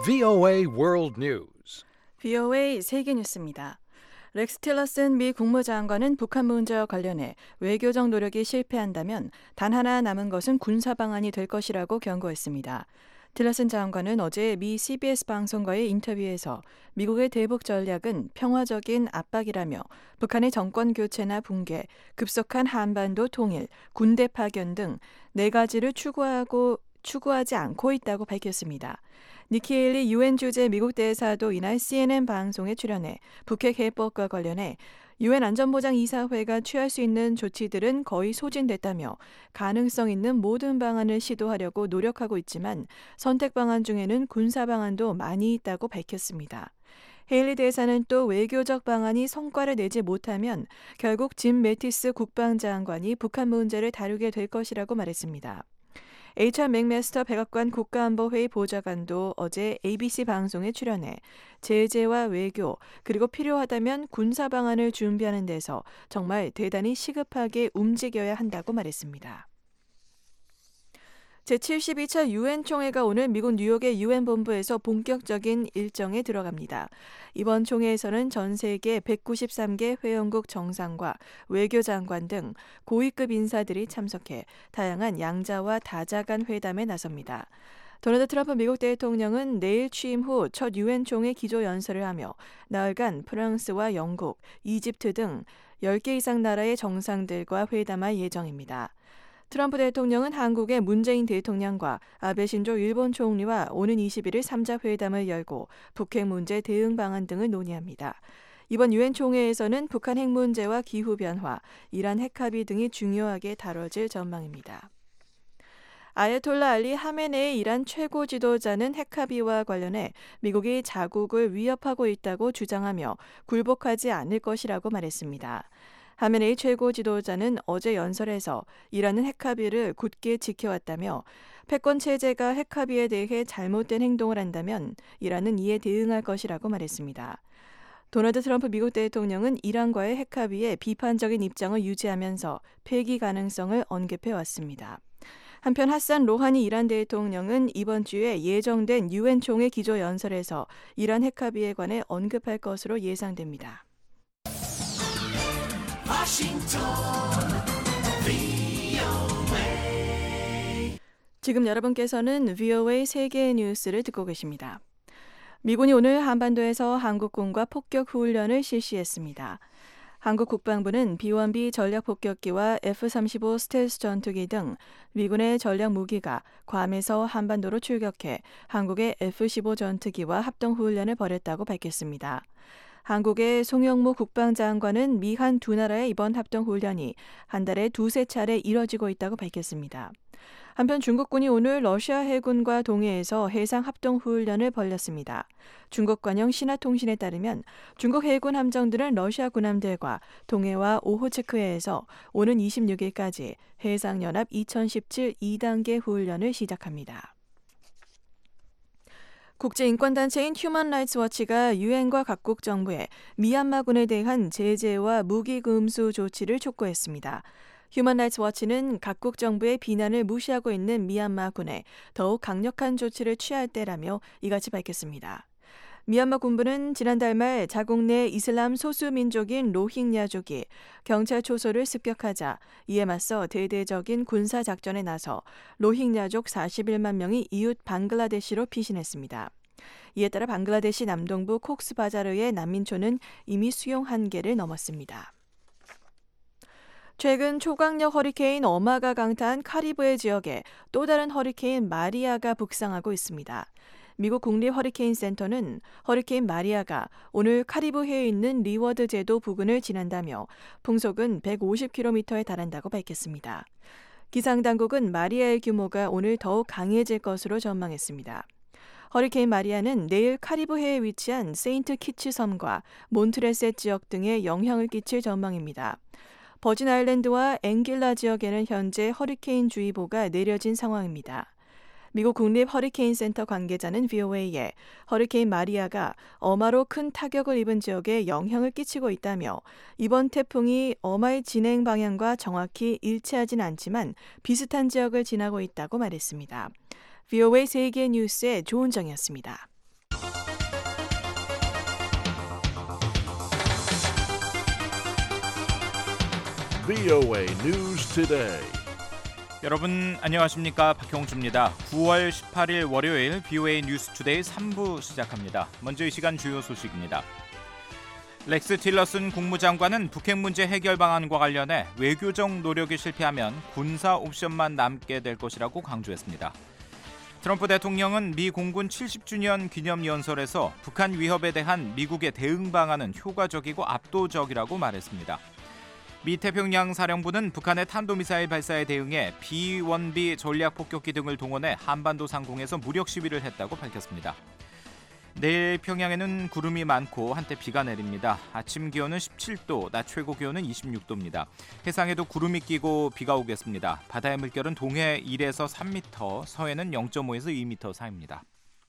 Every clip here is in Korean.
VOA World News. VOA 세계 뉴스입니다. 렉스 틸러슨 미 국무장관은 북한 문제와 관련해 외교적 노력이 실패한다면 단 하나 남은 것은 군사 방안이 될 것이라고 경고했습니다. 틸러슨 장관은 어제 미 CBS 방송과의 인터뷰에서 미국의 대북 전략은 평화적인 압박이라며 북한의 정권 교체나 붕괴, 급속한 한반도 통일, 군대 파견 등 네 가지를 추구하지 않고 있다고 밝혔습니다. 니키 헤일리 유엔 주재 미국 대사도 이날 CNN 방송에 출연해 북핵 해법과 관련해 유엔 안전보장 이사회가 취할 수 있는 조치들은 거의 소진됐다며 가능성 있는 모든 방안을 시도하려고 노력하고 있지만 선택 방안 중에는 군사 방안도 많이 있다고 밝혔습니다. 헤일리 대사는 또 외교적 방안이 성과를 내지 못하면 결국 짐 매티스 국방장관이 북한 문제를 다루게 될 것이라고 말했습니다. HR 맥메스터 백악관 국가안보회의 보좌관도 어제 ABC 방송에 출연해 제재와 외교 그리고 필요하다면 군사 방안을 준비하는 데서 정말 대단히 시급하게 움직여야 한다고 말했습니다. 제72차 유엔 총회가 오늘 미국 뉴욕의 유엔 본부에서 본격적인 일정에 들어갑니다. 이번 총회에서는 전 세계 193개 회원국 정상과 외교장관 등 고위급 인사들이 참석해 다양한 양자와 다자 간 회담에 나섭니다. 도널드 트럼프 미국 대통령은 내일 취임 후 첫 유엔 총회 기조연설을 하며 나흘간 프랑스와 영국, 이집트 등 10개 이상 나라의 정상들과 회담할 예정입니다. 트럼프 대통령은 한국의 문재인 대통령과 아베 신조 일본 총리와 오는 21일 3자 회담을 열고 북핵 문제 대응 방안 등을 논의합니다. 이번 유엔 총회에서는 북한 핵 문제와 기후변화, 이란 핵합의 등이 중요하게 다뤄질 전망입니다. 아야톨라 알리 하메네이 이란 최고 지도자는 핵합의와 관련해 미국이 자국을 위협하고 있다고 주장하며 굴복하지 않을 것이라고 말했습니다. 하메네이 최고 지도자는 어제 연설에서 이란은 핵합의를 굳게 지켜왔다며 패권 체제가 핵합의에 대해 잘못된 행동을 한다면 이란은 이에 대응할 것이라고 말했습니다. 도널드 트럼프 미국 대통령은 이란과의 핵합의에 비판적인 입장을 유지하면서 폐기 가능성을 언급해왔습니다. 한편 하산 로하니 이란 대통령은 이번 주에 예정된 유엔 총회 기조연설에서 이란 핵합의에 관해 언급할 것으로 예상됩니다. 지금 여러분께서는 VOA 세계 뉴스를 듣고 계십니다. 미군이 오늘 한반도에서 한국군과 폭격 훈련을 실시했습니다. 한국 국방부는 B-1B 전략폭격기와 F-35 스텔스 전투기 등 미군의 전략 무기가 괌에서 한반도로 출격해 한국의 F-15 전투기와 합동훈련을 벌였다고 밝혔습니다. 한국의 송영무 국방장관은 미한 두 나라의 이번 합동훈련이 한 달에 두세 차례 이뤄지고 있다고 밝혔습니다. 한편 중국군이 오늘 러시아 해군과 동해에서 해상 합동훈련을 벌였습니다. 중국 관영 신화통신에 따르면 중국 해군 함정들은 러시아 군함들과 동해와 오호츠크해에서 오는 26일까지 해상연합 2017 2단계 훈련을 시작합니다. 국제인권단체인 휴먼 라이츠 워치가 유엔과 각국 정부에 미얀마군에 대한 제재와 무기 금수 조치를 촉구했습니다. 휴먼 라이츠 워치는 각국 정부의 비난을 무시하고 있는 미얀마군에 더욱 강력한 조치를 취할 때라며 이같이 밝혔습니다. 미얀마 군부는 지난달 말 자국 내 이슬람 소수민족인 로힝야족이 경찰 초소를 습격하자 이에 맞서 대대적인 군사작전에 나서 로힝야족 41만 명이 이웃 방글라데시로 피신했습니다. 이에 따라 방글라데시 남동부 콕스바자르의 난민촌은 이미 수용 한계를 넘었습니다. 최근 초강력 허리케인 어마가 강타한 카리브해 지역에 또 다른 허리케인 마리아가 북상하고 있습니다. 미국 국립 허리케인 센터는 허리케인 마리아가 오늘 카리브해에 있는 리워드 제도 부근을 지난다며 풍속은 150km에 달한다고 밝혔습니다. 기상당국은 마리아의 규모가 오늘 더욱 강해질 것으로 전망했습니다. 허리케인 마리아는 내일 카리브해에 위치한 세인트 키츠 섬과 몬트레셋 지역 등에 영향을 끼칠 전망입니다. 버진 아일랜드와 앵길라 지역에는 현재 허리케인 주의보가 내려진 상황입니다. 미국 국립 허리케인 센터 관계자는 VOA에 허리케인 마리아가 어마로 큰 타격을 입은 지역에 영향을 끼치고 있다며 이번 태풍이 어마의 진행 방향과 정확히 일치하진 않지만 비슷한 지역을 지나고 있다고 말했습니다. VOA 세계 뉴스의 조은정이었습니다. VOA News Today. 여러분 안녕하십니까? 박형주입니다. 9월 18일 월요일 VOA 뉴스 투데이 3부 시작합니다. 먼저 이 시간 주요 소식입니다. 렉스 틸러슨 국무장관은 북핵 문제 해결 방안과 관련해 외교적 노력이 실패하면 군사 옵션만 남게 될 것이라고 강조했습니다. 트럼프 대통령은 미 공군 70주년 기념 연설에서 북한 위협에 대한 미국의 대응 방안은 효과적이고 압도적이라고 말했습니다. 미 태평양 사령부는 북한의 탄도미사일 발사에 대응해 B-1B 전략폭격기 등을 동원해 한반도 상공에서 무력 시위를 했다고 밝혔습니다. 내일 평양에는 구름이 많고 한때 비가 내립니다. 아침 기온은 17도, 낮 최고 기온은 26도입니다. 해상에도 구름이 끼고 비가 오겠습니다. 바다의 물결은 동해 1에서 3m, 서해는 0.5에서 2m 사이입니다.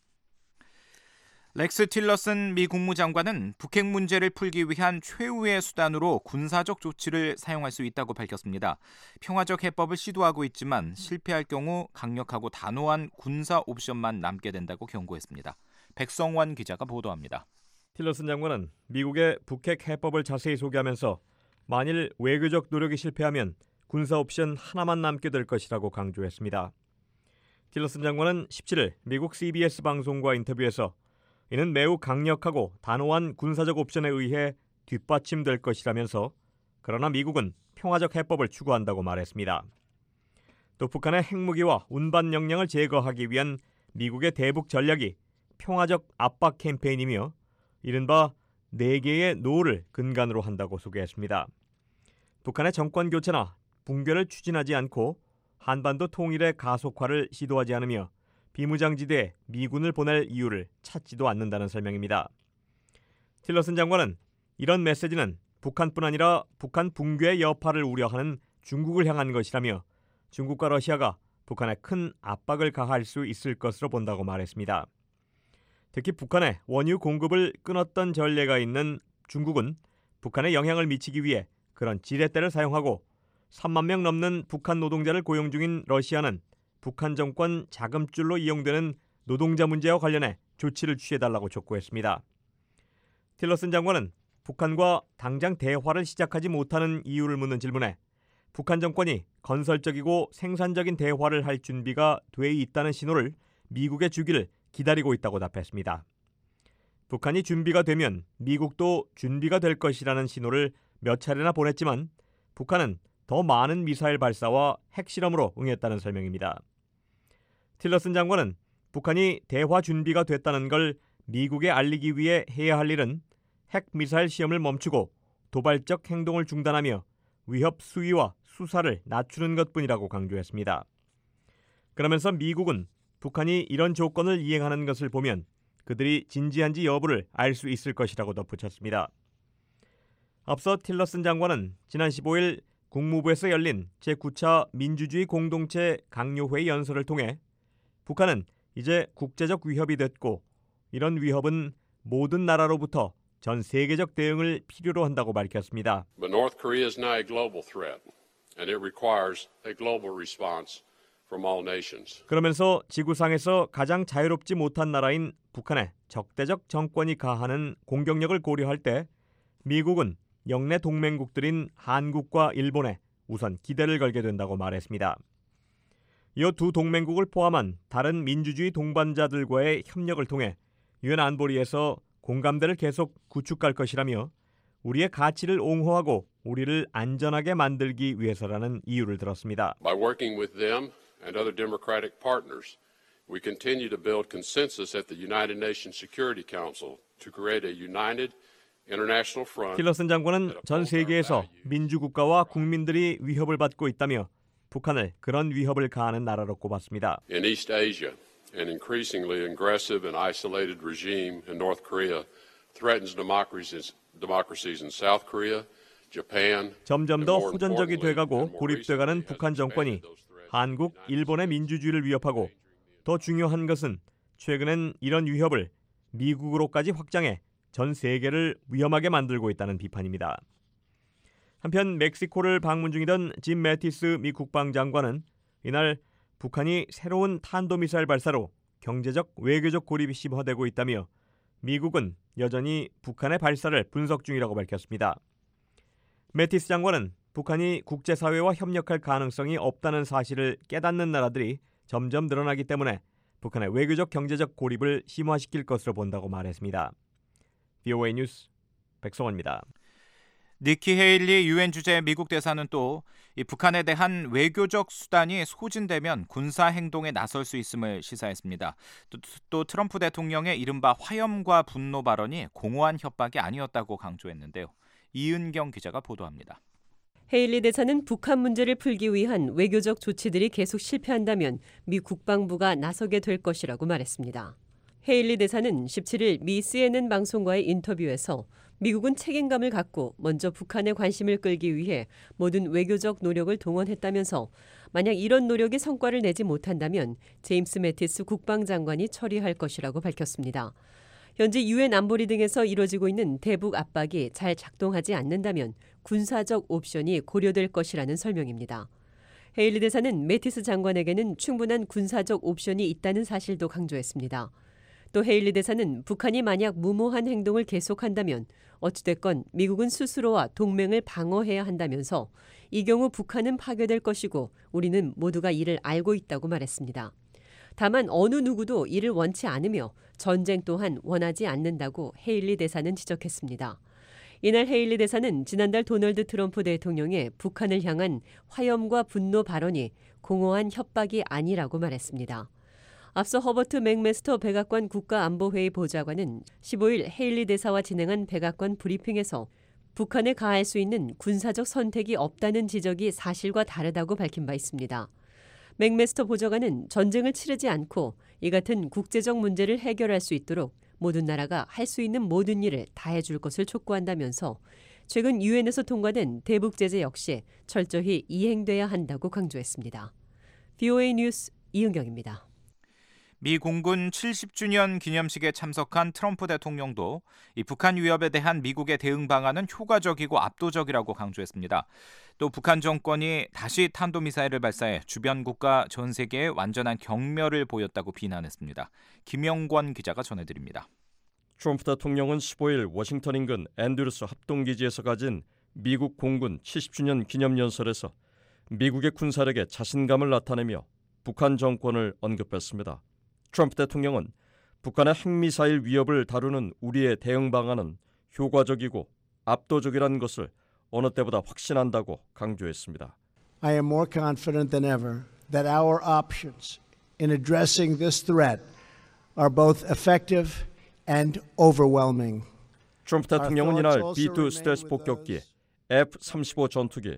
렉스 틸러슨 미 국무장관은 북핵 문제를 풀기 위한 최후의 수단으로 군사적 조치를 사용할 수 있다고 밝혔습니다. 평화적 해법을 시도하고 있지만 실패할 경우 강력하고 단호한 군사 옵션만 남게 된다고 경고했습니다. 백성환 기자가 보도합니다. 틸러슨 장관은 미국의 북핵 해법을 자세히 소개하면서 만일 외교적 노력이 실패하면 군사 옵션 하나만 남게 될 것이라고 강조했습니다. 틸러슨 장관은 17일 미국 CBS 방송과 인터뷰에서 이는 매우 강력하고 단호한 군사적 옵션에 의해 뒷받침될 것이라면서 그러나 미국은 평화적 해법을 추구한다고 말했습니다. 또 북한의 핵무기와 운반 역량을 제거하기 위한 미국의 대북 전략이 평화적 압박 캠페인이며 이른바 4개의 노를 근간으로 한다고 소개했습니다. 북한의 정권 교체나 붕괴를 추진하지 않고 한반도 통일의 가속화를 시도하지 않으며 비무장지대에 미군을 보낼 이유를 찾지도 않는다는 설명입니다. 틸러슨 장관은 이런 메시지는 북한뿐 아니라 북한 붕괴의 여파를 우려하는 중국을 향한 것이라며 중국과 러시아가 북한에 큰 압박을 가할 수 있을 것으로 본다고 말했습니다. 특히 북한에 원유 공급을 끊었던 전례가 있는 중국은 북한에 영향을 미치기 위해 그런 지렛대를 사용하고 3만 명 넘는 북한 노동자를 고용 중인 러시아는 북한 정권 자금줄로 이용되는 노동자 문제와 관련해 조치를 취해달라고 촉구했습니다. 틸러슨 장관은 북한과 당장 대화를 시작하지 못하는 이유를 묻는 질문에 북한 정권이 건설적이고 생산적인 대화를 할 준비가 돼 있다는 신호를 미국에 주기를 기다리고 있다고 답했습니다. 북한이 준비가 되면 미국도 준비가 될 것이라는 신호를 몇 차례나 보냈지만 북한은 더 많은 미사일 발사와 핵실험으로 응했다는 설명입니다. 틸러슨 장관은 북한이 대화 준비가 됐다는 걸 미국에 알리기 위해 해야 할 일은 핵미사일 시험을 멈추고 도발적 행동을 중단하며 위협 수위와 수사를 낮추는 것뿐이라고 강조했습니다. 그러면서 미국은 북한이 이런 조건을 이행하는 것을 보면 그들이 진지한지 여부를 알 수 있을 것이라고 덧붙였습니다. 앞서 틸러슨 장관은 지난 15일 국무부에서 열린 제9차 민주주의 공동체 강요회의 연설을 통해 북한은 이제 국제적 위협이 됐고 이런 위협은 모든 나라로부터 전 세계적 대응을 필요로 한다고 밝혔습니다. But North Korea is now a global threat, and it requires a global response from all nations. 그러면서 지구상에서 가장 자유롭지 못한 나라인 북한에 적대적 정권이 가하는 공격력을 고려할 때 미국은 영내 동맹국들인 한국과 일본에 우선 기대를 걸게 된다고 말했습니다. 이 두 동맹국을 포함한 다른 민주주의 동반자들과의 협력을 통해 유엔 안보리에서 공감대를 계속 구축할 것이라며 우리의 가치를 옹호하고 우리를 안전하게 만들기 위해서라는 이유를 들었습니다. By working with them and other democratic partners, we continue to build consensus at the United Nations Security Council to create a united international front. 틸러슨 장관은 전 세계에서 민주국가와 국민들이 위협을 받고 있다며 북한을 그런 위협을 가하는 나라로 꼽았습니다. In East Asia, an increasingly aggressive and isolated regime in North Korea threatens democracies in South Korea, Japan. 점점 더 호전적이 돼가고 고립돼가는 북한 정권이 한국, 일본의 민주주의를 위협하고 더 중요한 것은 최근엔 이런 위협을 미국으로까지 확장해 전 세계를 위험하게 만들고 있다는 비판입니다. 한편 멕시코를 방문 중이던 짐 매티스 미 국방장관은 이날 북한이 새로운 탄도미사일 발사로 경제적, 외교적 고립이 심화되고 있다며 미국은 여전히 북한의 발사를 분석 중이라고 밝혔습니다. 매티스 장관은 북한이 국제사회와 협력할 가능성이 없다는 사실을 깨닫는 나라들이 점점 늘어나기 때문에 북한의 외교적 경제적 고립을 심화시킬 것으로 본다고 말했습니다. VOA 뉴스 백성원입니다. 니키 헤일리 유엔 주재 미국 대사는 또 이 북한에 대한 외교적 수단이 소진되면 군사 행동에 나설 수 있음을 시사했습니다. 또 트럼프 대통령의 이른바 화염과 분노 발언이 공허한 협박이 아니었다고 강조했는데요. 이은경 기자가 보도합니다. 헤일리 대사는 북한 문제를 풀기 위한 외교적 조치들이 계속 실패한다면 미 국방부가 나서게 될 것이라고 말했습니다. 헤일리 대사는 17일 미 CNN 방송과의 인터뷰에서 미국은 책임감을 갖고 먼저 북한의 관심을 끌기 위해 모든 외교적 노력을 동원했다면서 만약 이런 노력이 성과를 내지 못한다면 제임스 매티스 국방장관이 처리할 것이라고 밝혔습니다. 현재 유엔 안보리 등에서 이뤄지고 있는 대북 압박이 잘 작동하지 않는다면 군사적 옵션이 고려될 것이라는 설명입니다. 헤일리 대사는 매티스 장관에게는 충분한 군사적 옵션이 있다는 사실도 강조했습니다. 또 헤일리 대사는 북한이 만약 무모한 행동을 계속한다면 어찌됐건 미국은 스스로와 동맹을 방어해야 한다면서 이 경우 북한은 파괴될 것이고 우리는 모두가 이를 알고 있다고 말했습니다. 다만 어느 누구도 이를 원치 않으며 전쟁 또한 원하지 않는다고 헤일리 대사는 지적했습니다. 이날 헤일리 대사는 지난달 도널드 트럼프 대통령의 북한을 향한 화염과 분노 발언이 공허한 협박이 아니라고 말했습니다. 앞서 허버트 맥메스터 백악관 국가안보회의 보좌관은 15일 헤일리 대사와 진행한 백악관 브리핑에서 북한에 가할 수 있는 군사적 선택이 없다는 지적이 사실과 다르다고 밝힌 바 있습니다. 맥메스터 보좌관은 전쟁을 치르지 않고 이 같은 국제적 문제를 해결할 수 있도록 모든 나라가 할 수 있는 모든 일을 다해줄 것을 촉구한다면서 최근 유엔에서 통과된 대북 제재 역시 철저히 이행돼야 한다고 강조했습니다. VOA 뉴스 이은경입니다. 미 공군 70주년 기념식에 참석한 트럼프 대통령도 이 북한 위협에 대한 미국의 대응 방안은 효과적이고 압도적이라고 강조했습니다. 또 북한 정권이 다시 탄도미사일을 발사해 주변 국가 전 세계에 완전한 경멸을 보였다고 비난했습니다. 김영권 기자가 전해드립니다. 트럼프 대통령은 15일 워싱턴 인근 앤드루스 합동기지에서 가진 미국 공군 70주년 기념연설에서 미국의 군사력에 자신감을 나타내며 북한 정권을 언급했습니다. 트럼프 대통령은 북한의 핵미사일 위협을 다루는 우리의 대응 방안은 효과적이고 압도적이라는 것을 어느 때보다 확신한다고 강조했습니다. I am more confident than ever that our options in addressing this threat are both effective and overwhelming. 트럼프 대통령은 이날 B-2 스텔스 폭격기, F-35 전투기,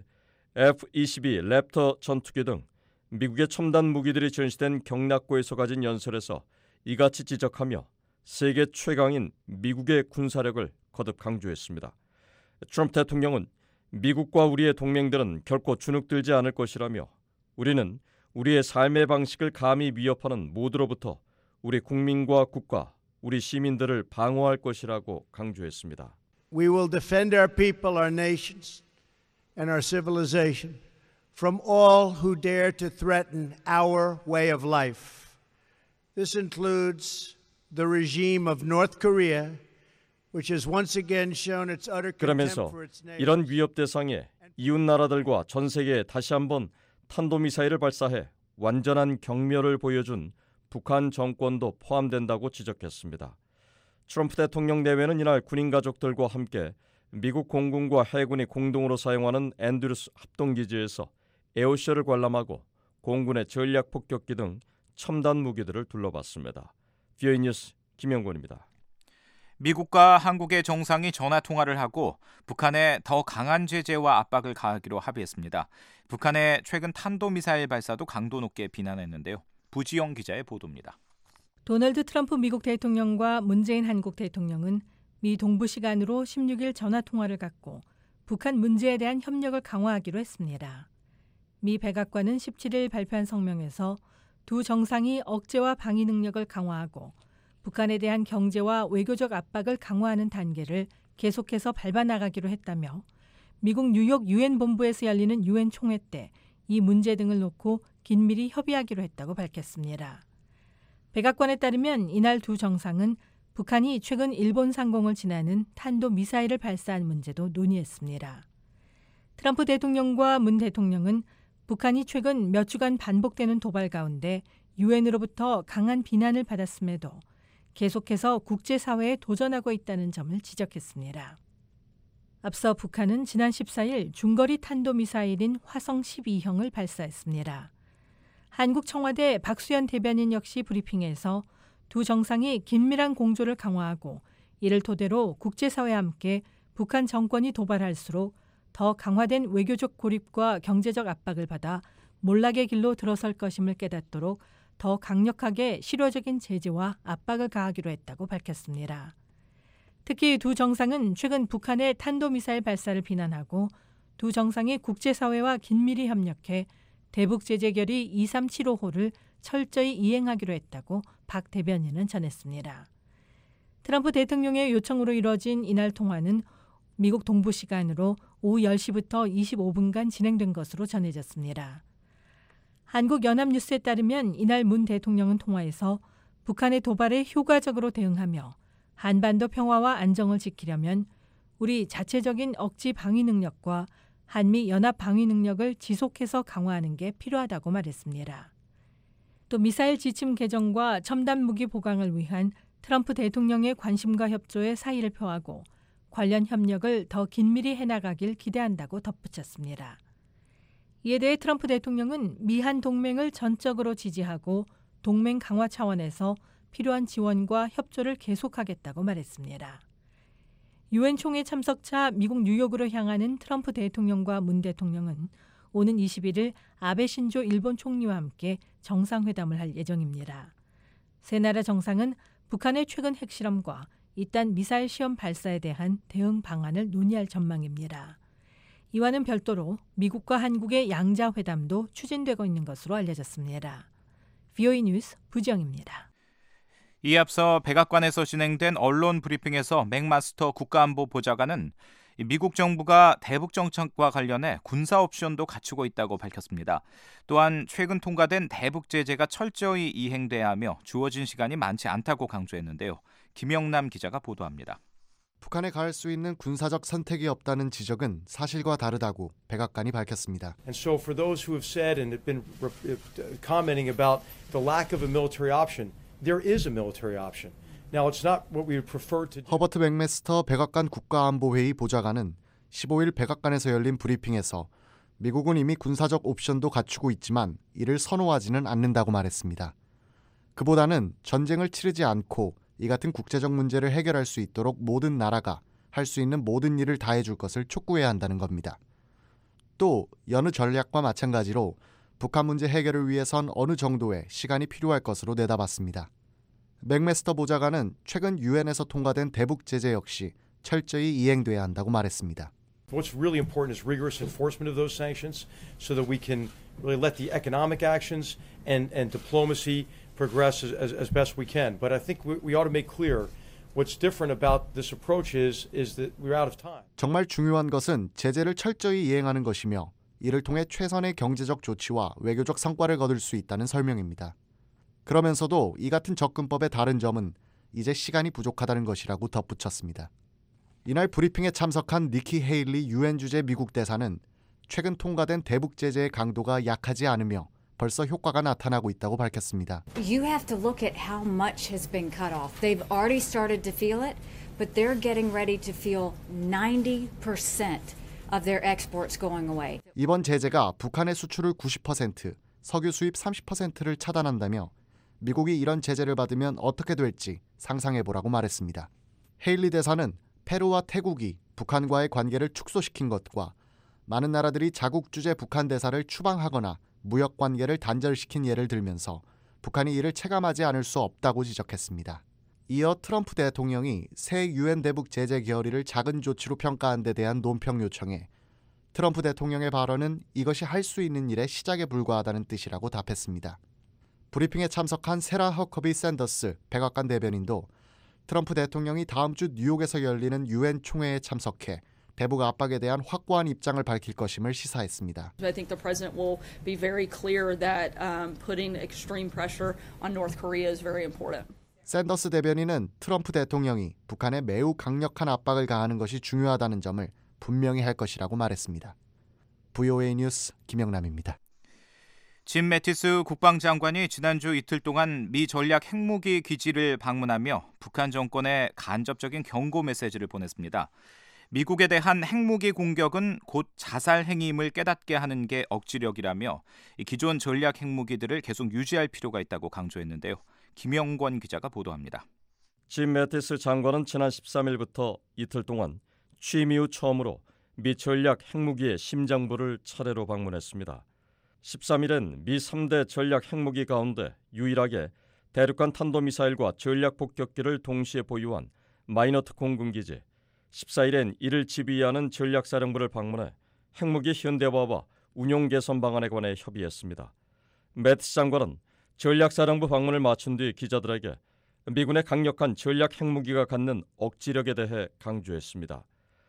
F-22 랩터 전투기 등 미국의 첨단 무기들이 전시된 경락고에서 가진 연설에서 이같이 지적하며 세계 최강인 미국의 군사력을 거듭 강조했습니다. 트럼프 대통령은 미국과 우리의 동맹들은 결코 주눅들지 않을 것이라며 우리는 우리의 삶의 방식을 감히 위협하는 모두로부터 우리 국민과 국가, 우리 시민들을 방어할 것이라고 강조했습니다. We will defend our people, our nations, and our civilization from all who dare to threaten our way of life. This includes the regime of North Korea, which has once again shown its utter contempt 그러면서 for its neighbors. 이런 위협 대상에 이웃 나라들과 전 세계에 다시 한번 탄도미사일을 발사해 완전한 경멸을 보여준 북한 정권도 포함된다고 지적했습니다. 트럼프 대통령 내외는 이날 군인 가족들과 함께 미국 공군과 해군이 공동으로 사용하는 앤드루스 합동기지에서 에어쇼를 관람하고 공군의 전략 폭격기 등 첨단 무기들을 둘러봤습니다. VOA 뉴스 김영권입니다. 미국과 한국의 정상이 전화 통화를 하고 북한에 더 강한 제재와 압박을 가하기로 합의했습니다. 북한의 최근 탄도미사일 발사도 강도 높게 비난했는데요. 부지영 기자의 보도입니다. 도널드 트럼프 미국 대통령과 문재인 한국 대통령은 미 동부 시간으로 16일 전화 통화를 갖고 북한 문제에 대한 협력을 강화하기로 했습니다. 미 백악관은 17일 발표한 성명에서 두 정상이 억제와 방위 능력을 강화하고 북한에 대한 경제와 외교적 압박을 강화하는 단계를 계속해서 밟아나가기로 했다며 미국 뉴욕 유엔 본부에서 열리는 유엔 총회 때 이 문제 등을 놓고 긴밀히 협의하기로 했다고 밝혔습니다. 백악관에 따르면 이날 두 정상은 북한이 최근 일본 상공을 지나는 탄도미사일을 발사한 문제도 논의했습니다. 트럼프 대통령과 문 대통령은 북한이 최근 몇 주간 반복되는 도발 가운데 유엔으로부터 강한 비난을 받았음에도 계속해서 국제사회에 도전하고 있다는 점을 지적했습니다. 앞서 북한은 지난 14일 중거리 탄도미사일인 화성 12형을 발사했습니다. 한국 청와대 박수현 대변인 역시 브리핑에서 두 정상이 긴밀한 공조를 강화하고 이를 토대로 국제사회와 함께 북한 정권이 도발할수록 더 강화된 외교적 고립과 경제적 압박을 받아 몰락의 길로 들어설 것임을 깨닫도록 더 강력하게 실효적인 제재와 압박을 가하기로 했다고 밝혔습니다. 특히 두 정상은 최근 북한의 탄도미사일 발사를 비난하고 두 정상이 국제사회와 긴밀히 협력해 대북제재결의 2375호를 철저히 이행하기로 했다고 박 대변인은 전했습니다. 트럼프 대통령의 요청으로 이뤄진 이날 통화는 미국 동부 시간으로 오후 10시부터 25분간 진행된 것으로 전해졌습니다. 한국연합뉴스에 따르면 이날 문 대통령은 통화에서 북한의 도발에 효과적으로 대응하며 한반도 평화와 안정을 지키려면 우리 자체적인 억지 방위 능력과 한미 연합 방위 능력을 지속해서 강화하는 게 필요하다고 말했습니다. 또 미사일 지침 개정과 첨단 무기 보강을 위한 트럼프 대통령의 관심과 협조에 사의를 표하고 관련 협력을 더 긴밀히 해나가길 기대한다고 덧붙였습니다. 이에 대해 트럼프 대통령은 미한 동맹을 전적으로 지지하고 동맹 강화 차원에서 필요한 지원과 협조를 계속하겠다고 말했습니다. 유엔 총회 참석차 미국 뉴욕으로 향하는 트럼프 대통령과 문 대통령은 오는 21일 아베 신조 일본 총리와 함께 정상회담을 할 예정입니다. 세 나라 정상은 북한의 최근 핵실험과 이딴 미사일 시험 발사에 대한 대응 방안을 논의할 전망입니다. 이와는 별도로 미국과 한국의 양자회담도 추진되고 있는 것으로 알려졌습니다. VOA 뉴스 부지영입니다. 이에 앞서 백악관에서 진행된 언론 브리핑에서 맥마스터 국가안보 보좌관은 미국 정부가 대북 정책과 관련해 군사 옵션도 갖추고 있다고 밝혔습니다. 또한 최근 통과된 대북 제재가 철저히 이행돼야 하며 주어진 시간이 많지 않다고 강조했는데요. 김영남 기자가 보도합니다. 북한에 가할 수 있는 군사적 선택이 없다는 지적은 사실과 다르다고 백악관이 밝혔습니다. And so for those who have said and have been commenting about the lack of a military option, there is a military option. Now it's not what we would prefer to do. 허버트 맥메스터 백악관 국가안보회의 보좌관은 15일 백악관에서 열린 브리핑에서 미국은 이미 군사적 옵션도 갖추고 있지만 이를 선호하지는 않는다고 말했습니다. 그보다는 전쟁을 치르지 않고 이 같은 국제적 문제를 해결할 수 있도록 모든 나라가 할 수 있는 모든 일을 다해줄 것을 촉구해야 한다는 겁니다. 또 여느 전략과 마찬가지로 북한 문제 해결을 위해선 어느 정도의 시간이 필요할 것으로 내다봤습니다. 맥메스터 보좌관은 최근 유엔에서 통과된 대북 제재 역시 철저히 이행돼야 한다고 말했습니다. What's really important is rigorous enforcement of those sanctions so that we can really let the economic actions and diplomacy progress as best we can. But I think we ought to make clear what's different about this approach is that we're out of time. 정말 중요한 것은 제재를 철저히 이행하는 것이며 이를 통해 최선의 경제적 조치와 외교적 성과를 거둘 수 있다는 설명입니다. 그러면서도 이 같은 접근법의 다른 점은 이제 시간이 부족하다는 것이라고 덧붙였습니다. 이날 브리핑에 참석한 니키 헤일리 유엔 주재 미국 대사는 최근 통과된 대북 제재의 강도가 약하지 않으며 벌써 효과가 나타나고 있다고 밝혔습니다. You have to look at how much has been cut off. They've already started to feel it, but they're getting ready to feel 90% of their exports going away. 이번 제재가 북한의 수출을 90%, 석유 수입 30%를 차단한다며 미국이 이런 제재를 받으면 어떻게 될지 상상해보라고 말했습니다. 헤일리 대사는 페루와 태국이 북한과의 관계를 축소시킨 것과 많은 나라들이 자국 주재 북한 대사를 추방하거나 무역 관계를 단절시킨 예를 들면서 북한이 이를 체감하지 않을 수 없다고 지적했습니다. 이어 트럼프 대통령이 새 유엔 대북 제재 결의를 작은 조치로 평가한 데 대한 논평 요청에 트럼프 대통령의 발언은 이것이 할 수 있는 일의 시작에 불과하다는 뜻이라고 답했습니다. 브리핑에 참석한 세라 허커비 샌더스 백악관 대변인도 트럼프 대통령이 다음 주 뉴욕에서 열리는 유엔 총회에 참석해 대북 압박에 대한 확고한 입장을 밝힐 것임을 시사했습니다. I think the president will be very clear that putting extreme pressure on North Korea is very important. 샌더스 대변인은 트럼프 대통령이 북한에 매우 강력한 압박을 가하는 것이 중요하다는 점을 분명히 할 것이라고 말했습니다. VOA 뉴스 김영남입니다. 짐 매티스 국방장관이 지난주 이틀 동안 미 전략 핵무기 기지를 방문하며 북한 정권에 간접적인 경고 메시지를 보냈습니다. 미국에 대한 핵무기 공격은 곧 자살 행위임을 깨닫게 하는 게 억지력이라며 기존 전략 핵무기들을 계속 유지할 필요가 있다고 강조했는데요. 김영권 기자가 보도합니다. 짐 매티스 장관은 지난 13일부터 이틀 동안 취임 이후 처음으로 미 전략 핵무기의 심장부를 차례로 방문했습니다. 13일엔 미 3대 전략 핵무기 가운데 유일하게 대륙간 탄도미사일과 전략 폭격기를 동시에 보유한 마이너트 공군기지, 14일엔 이를 지휘하는 전략사령부를 방문해 핵무기 현대화와 운용 개선 방안에 관해 협의했습니다. 매티스 장관은 전략사령부 방문을 마친 뒤 기자들에게 미군의 강력한 전략 핵무기가 갖는 억지력에 대해 강조했습니다.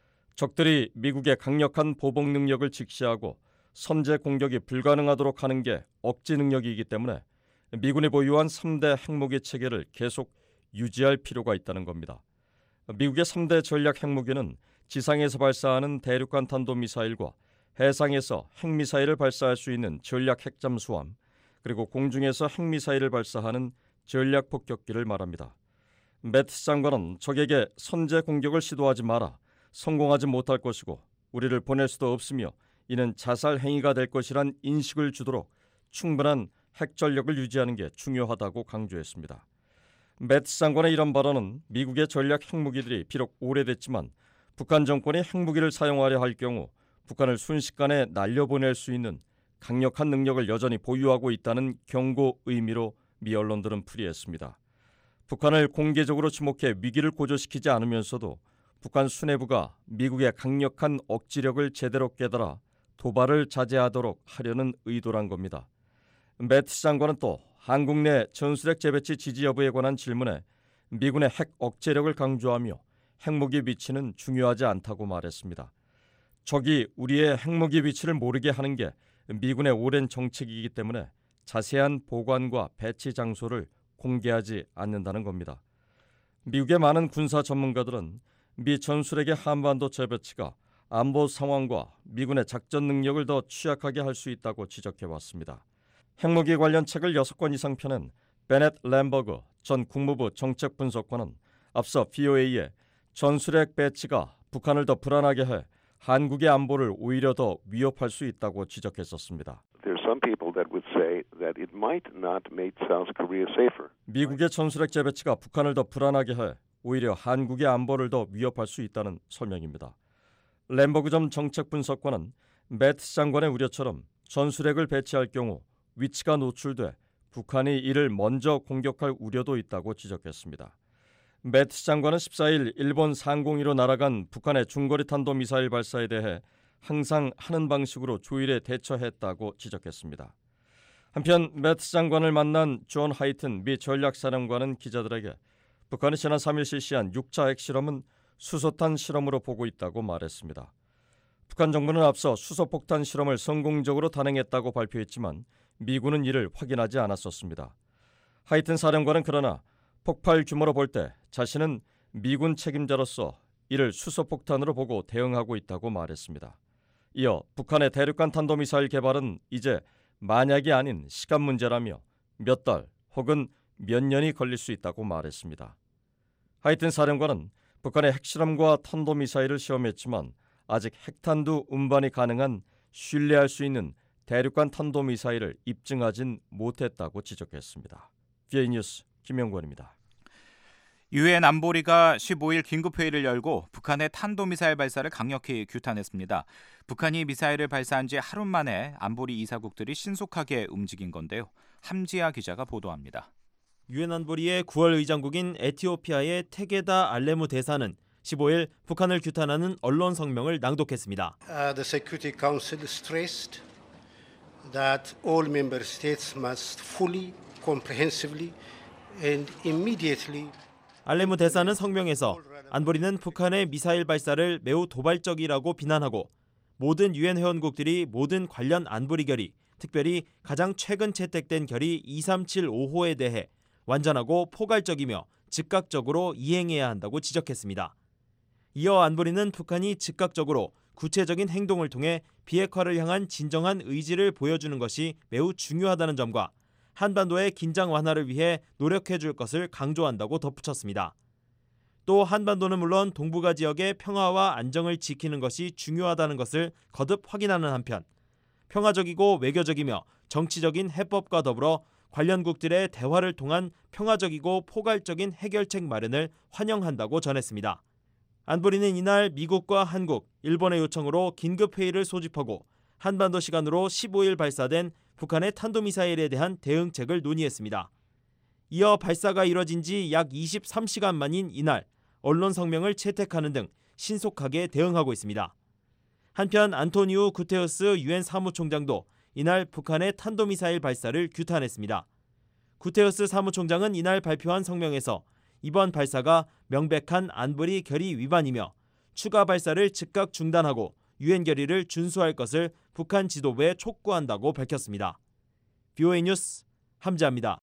적들이 미국의 강력한 보복 능력을 직시하고 선제 공격이 불가능하도록 하는 게 억지 능력이기 때문에 미군이 보유한 3대 핵무기 체계를 계속 유지할 필요가 있다는 겁니다. 미국의 3대 전략 핵무기는 지상에서 발사하는 대륙간 탄도미사일과 해상에서 핵미사일을 발사할 수 있는 전략 핵잠수함, 그리고 공중에서 핵미사일을 발사하는 전략 폭격기를 말합니다. 매티스 장관은 적에게 선제 공격을 시도하지 마라, 성공하지 못할 것이고 우리를 보낼 수도 없으며 이는 자살 행위가 될 것이란 인식을 주도록 충분한 핵 전력을 유지하는 게 중요하다고 강조했습니다. 매티스 장관의 이런 발언은 미국의 전략 핵무기들이 비록 오래됐지만 북한 정권이 핵무기를 사용하려 할 경우 북한을 순식간에 날려보낼 수 있는 강력한 능력을 여전히 보유하고 있다는 경고 의미로 미 언론들은 풀이했습니다. 북한을 공개적으로 지목해 위기를 고조시키지 않으면서도 북한 수뇌부가 미국의 강력한 억지력을 제대로 깨달아 도발을 자제하도록 하려는 의도란 겁니다. 매티스 장관은 또 한국 내 전술핵 재배치 지지 여부에 관한 질문에 미군의 핵 억제력을 강조하며 핵무기 위치는 중요하지 않다고 말했습니다. 적이 우리의 핵무기 위치를 모르게 하는 게 미군의 오랜 정책이기 때문에 자세한 보관과 배치 장소를 공개하지 않는다는 겁니다. 미국의 많은 군사 전문가들은 미 전술핵의 한반도 재배치가 안보 상황과 미군의 작전 능력을 더 취약하게 할 수 있다고 지적해왔습니다. 핵무기 관련 책을 6권 이상 펴낸 베넷 램버그 전 국무부 정책분석관은 앞서 VOA에 전술핵 배치가 북한을 더 불안하게 해 한국의 안보를 오히려 더 위협할 수 있다고 지적했었습니다. 미국의 전술핵 재배치가 북한을 더 불안하게 해 오히려 한국의 안보를 더 위협할 수 있다는 설명입니다. 램버그 전 정책분석관은 매티스 장관의 우려처럼 전술핵을 배치할 경우 위치가 노출돼 북한이 이를 먼저 공격할 우려도 있다고 지적했습니다. 매티스 장관은 14일 일본 상공위로 날아간 북한의 중거리 탄도미사일 발사에 대해 항상 하는 방식으로 조일에 대처했다고 지적했습니다. 한편 매티스 장관을 만난 존 하이튼 미 전략사령관은 기자들에게 북한이 지난 3일 실시한 6차 핵실험은 수소탄 실험으로 보고 있다고 말했습니다. 북한 정부는 앞서 수소폭탄 실험을 성공적으로 단행했다고 발표했지만 미군은 이를 확인하지 않았었습니다. 하이튼 사령관은 그러나 폭발 규모로 볼 때 자신은 미군 책임자로서 이를 수소폭탄으로 보고 대응하고 있다고 말했습니다. 이어 북한의 대륙간 탄도미사일 개발은 이제 만약이 아닌 시간 문제라며 몇 달 혹은 몇 년이 걸릴 수 있다고 말했습니다. 하이튼 사령관은 북한의 핵실험과 탄도미사일을 시험했지만 아직 핵탄두 운반이 가능한 신뢰할 수 있는 대륙간 탄도미사일을 입증하진 못했다고 지적했습니다. VOA 뉴스 김영권입니다. 유엔 안보리가 15일 긴급회의를 열고 북한의 탄도미사일 발사를 강력히 규탄했습니다. 북한이 미사일을 발사한 지 하루 만에 안보리 이사국들이 신속하게 움직인 건데요. 함지아 기자가 보도합니다. 유엔 안보리의 9월 의장국인 에티오피아의 테게다 알레무 대사는 15일 북한을 규탄하는 언론 성명을 낭독했습니다. The Security Council stressed that all member states must fully, comprehensively and immediately 알레무 대사는 성명에서 안보리는 북한의 미사일 발사를 매우 도발적이라고 비난하고 모든 유엔 회원국들이 모든 관련 안보리 결의, 특별히 가장 최근 채택된 결의 2375호에 대해 완전하고 포괄적이며 즉각적으로 이행해야 한다고 지적했습니다. 이어 안보리는 북한이 즉각적으로 구체적인 행동을 통해 비핵화를 향한 진정한 의지를 보여주는 것이 매우 중요하다는 점과 한반도의 긴장 완화를 위해 노력해 줄 것을 강조한다고 덧붙였습니다. 또 한반도는 물론 동북아 지역의 평화와 안정을 지키는 것이 중요하다는 것을 거듭 확인하는 한편 평화적이고 외교적이며 정치적인 해법과 더불어 관련국들의 대화를 통한 평화적이고 포괄적인 해결책 마련을 환영한다고 전했습니다. 안보리는 이날 미국과 한국, 일본의 요청으로 긴급회의를 소집하고 한반도 시간으로 15일 발사된 북한의 탄도미사일에 대한 대응책을 논의했습니다. 이어 발사가 이뤄진 지 약 23시간 만인 이날 언론 성명을 채택하는 등 신속하게 대응하고 있습니다. 한편 안토니우 구테우스 유엔 사무총장도 이날 북한의 탄도미사일 발사를 규탄했습니다. 구테우스 사무총장은 이날 발표한 성명에서 이번 발사가 명백한 안보리 결의 위반이며 추가 발사를 즉각 중단하고 유엔 결의를 준수할 것을 북한 지도부에 촉구한다고 밝혔습니다. VOA 뉴스 함지아입니다.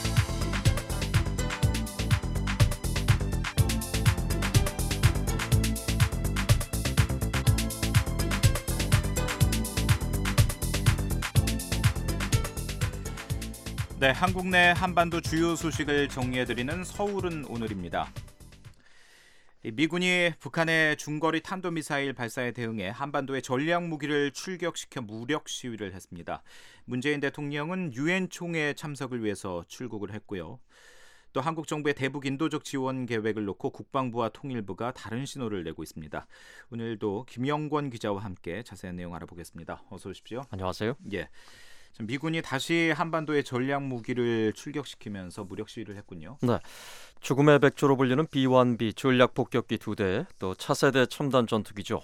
네, 한국 내 한반도 주요 소식을 정리해드리는 서울은 오늘입니다. 미군이 북한의 중거리 탄도미사일 발사에 대응해 한반도에 전략 무기를 출격시켜 무력 시위를 했습니다. 문재인 대통령은 유엔 총회 참석을 위해서 출국을 했고요. 또 한국 정부의 대북 인도적 지원 계획을 놓고 국방부와 통일부가 다른 신호를 내고 있습니다. 오늘도 김영권 기자와 함께 자세한 내용 알아보겠습니다. 어서 오십시오. 안녕하세요. 예. 미군이 다시 한반도에 전략 무기를 출격시키면서 무력 시위를 했군요. 네, 죽음의 백조로 불리는 B-1B 전략 폭격기 2대, 또 차세대 첨단 전투기죠.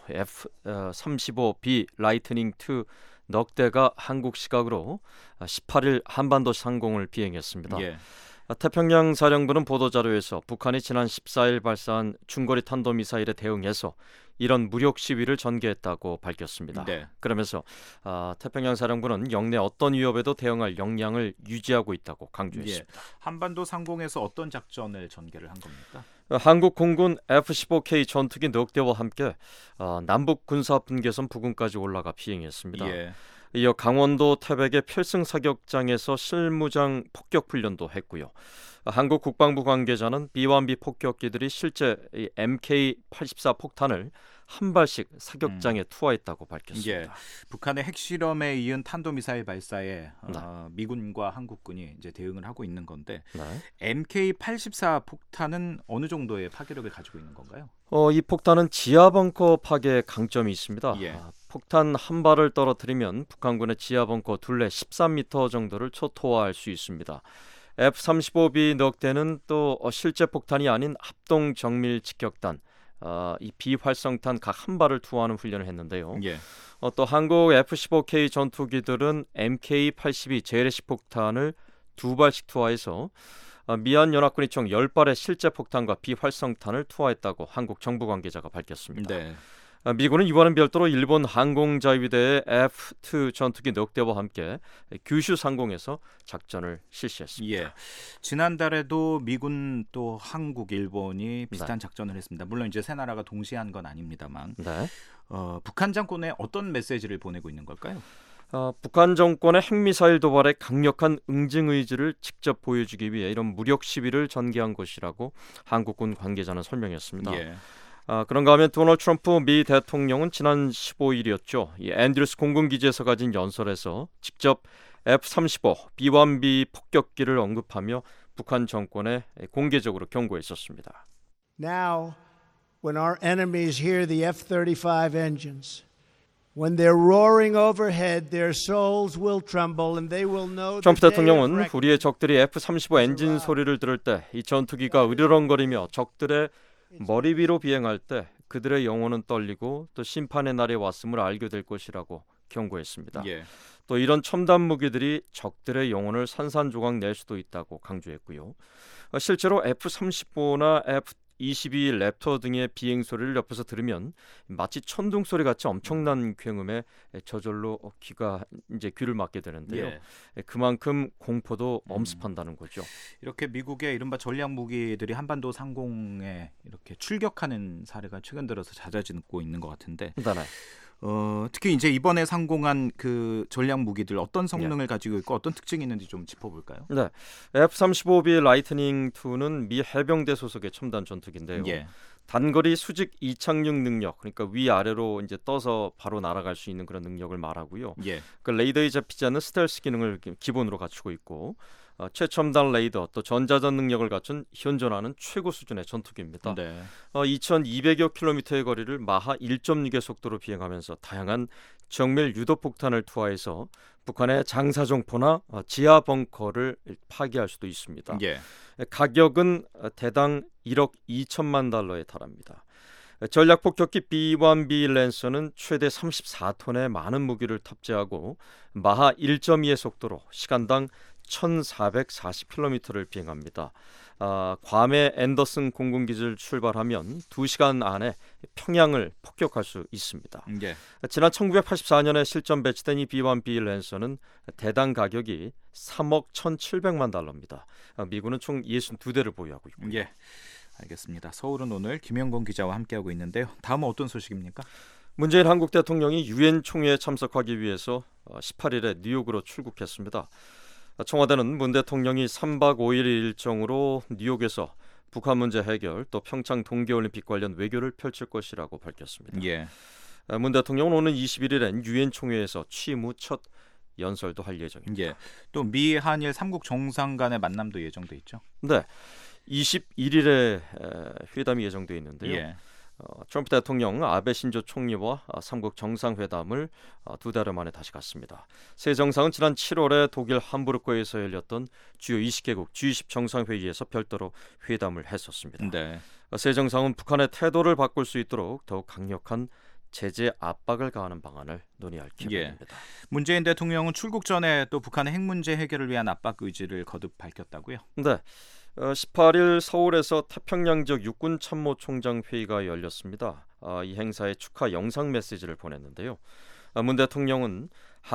F-35B 라이트닝 2 넉 대가 한국 시각으로 18일 한반도 상공을 비행했습니다. 예. 태평양 사령부는 보도자료에서 북한이 지난 14일 발사한 중거리 탄도미사일에 대응해서 이런 무력 시위를 전개했다고 밝혔습니다. 네. 그러면서 태평양 사령부는 영내 어떤 위협에도 대응할 역량을 유지하고 있다고 강조했습니다. 예. 한반도 상공에서 어떤 작전을 전개를 한 겁니까? 한국 공군 F-15K 전투기 넉 대와 함께 남북 군사 분계선 부근까지 올라가 비행했습니다. 예. 이어 강원도 태백의 필승 사격장에서 실무장 폭격 훈련도 했고요. 한국 국방부 관계자는 B-1B 폭격기들이 실제 MK-84 폭탄을 한 발씩 사격장에 투하했다고 밝혔습니다. 예. 북한의 핵실험에 이은 탄도미사일 발사에 미군과 한국군이 이제 대응을 하고 있는 건데 MK-84 폭탄은 어느 정도의 파괴력을 가지고 있는 건가요? 이 폭탄은 지하 벙커 파괴 강점이 있습니다. 예. 폭탄 한 발을 떨어뜨리면 북한군의 지하 벙커 둘레 13m 정도를 초토화할 수 있습니다. F-35B 넉 대는 또 실제 폭탄이 아닌 합동 정밀 직격단, 이 비활성탄 각 한 발을 투하하는 훈련을 했는데요. 예. 또 한국 F-15K 전투기들은 MK-82 재래식 폭탄을 두 발씩 투하해서 미얀 연합군이 총 10발의 실제 폭탄과 비활성탄을 투하했다고 한국 정부 관계자가 밝혔습니다. 네. 미군은 이번엔 별도로 일본 항공자위대의 F-2 전투기 넉 대와 함께 규슈 상공에서 작전을 실시했습니다. 예. 지난달에도 미군 또 한국, 일본이 비슷한 작전을 했습니다. 물론 이제 세 나라가 동시에 한 건 아닙니다만 북한 정권에 어떤 메시지를 보내고 있는 걸까요? 북한 정권의 핵미사일 도발에 강력한 응징 의지를 직접 보여주기 위해 이런 무력 시위를 전개한 것이라고 한국군 관계자는 설명했습니다. 예. 그런가 하면 도널드 트럼프 미 대통령은 지난 15일이었죠. 이 앤드루스 공군기지에서 가진 연설에서 직접 F-35 B-1B 폭격기를 언급하며 북한 정권에 공개적으로 경고했었습니다. Now, when our enemies hear the F-35 engines, when they're roaring overhead, their souls will tremble and they will know 트럼프 대통령은 우리의 적들이 F-35 엔진 소리를 들을 때 이 전투기가 으르렁거리며 적들의 머리 위로 비행할 때 그들의 영혼은 떨리고 또 심판의 날이 왔음을 알게 될 것이라고 경고했습니다. 예. 또 이런 첨단 무기들이 적들의 영혼을 산산조각 낼 수도 있다고 강조했고요. 실제로 F-35나 F-22 랩터 등의 비행 소리를 옆에서 들으면 마치 천둥 소리 같이 엄청난 굉음에 저절로 귀를 막게 되는데요. 예. 그만큼 공포도 엄습한다는 거죠. 이렇게 미국의 이른바 전략 무기들이 한반도 상공에 이렇게 출격하는 사례가 최근 들어서 잦아지고 있는 것 같은데. 네. 특히 이제 이번에 상공한 그 전략 무기들 어떤 성능을 가지고 있고 어떤 특징이 있는지 좀 짚어볼까요? 네, F-35B 라이트닝 2는 미 해병대 소속의 첨단 전투기인데요. 예. 단거리 수직 이착륙 능력, 그러니까 위아래로 이제 떠서 바로 날아갈 수 있는 그런 능력을 말하고요. 예. 그 레이더에 잡히지 않는 스텔스 기능을 기본으로 갖추고 있고 최첨단 레이더 또 전자전 능력을 갖춘 현존하는 최고 수준의 전투기입니다. 네. 2200여 킬로미터의 거리를 마하 1.6의 속도로 비행하면서 다양한 정밀 유도 폭탄을 투하해서 북한의 장사정포나 지하 벙커를 파괴할 수도 있습니다. 예. 가격은 대당 1억 2천만 달러에 달합니다. 전략폭격기 B-1B 랜서는 최대 34톤의 많은 무기를 탑재하고 마하 1.2의 속도로 시간당 1440km를 비행합니다. 괌의 앤더슨 공군기지를 출발하면 2시간 안에 평양을 폭격할 수 있습니다. 예. 지난 1984년에 실전 배치된 이 B-1B 랜서는 대당 가격이 3억 1,700만 달러입니다. 미군은 총 62대를 보유하고 있고요. 예. 알겠습니다. 서울은 오늘 김영건 기자와 함께하고 있는데요. 다음은 어떤 소식입니까? 문재인 한국 대통령이 유엔 총회에 참석하기 위해서 18일에 뉴욕으로 출국했습니다. 청와대는 문 대통령이 3박 5일 일정으로 뉴욕에서 북한 문제 해결 또 평창 동계올림픽 관련 외교를 펼칠 것이라고 밝혔습니다. 예. 문 대통령은 오는 21일엔 유엔 총회에서 취임 후 첫 연설도 할 예정입니다. 예. 또 미 한일 3국 정상 간의 만남도 예정돼 있죠. 네. 21일에 회담이 예정돼 있는데요. 예. 트럼프 대통령, 아베 신조 총리와 3국 정상회담을 2달 만에 다시 갖습니다. 세 정상은 지난 7월에 독일 함부르크에서 열렸던 주요 20개국 G20 정상회의에서 별도로 회담을 했었습니다. 네. 세 정상은 북한의 태도를 바꿀 수 있도록 더욱 강력한 제재 압박을 가하는 방안을 논의할 계획입니다. 예. 문재인 대통령은 출국 전에 또 북한의 핵 문제 해결을 위한 압박 의지를 거듭 밝혔다고요? 네. 18일 서울에서 태평양 지역 육군 참모총장 회의가 열렸습니다. 이 행사에 축하 영상 메시지를 보냈는데요. 문 대통령은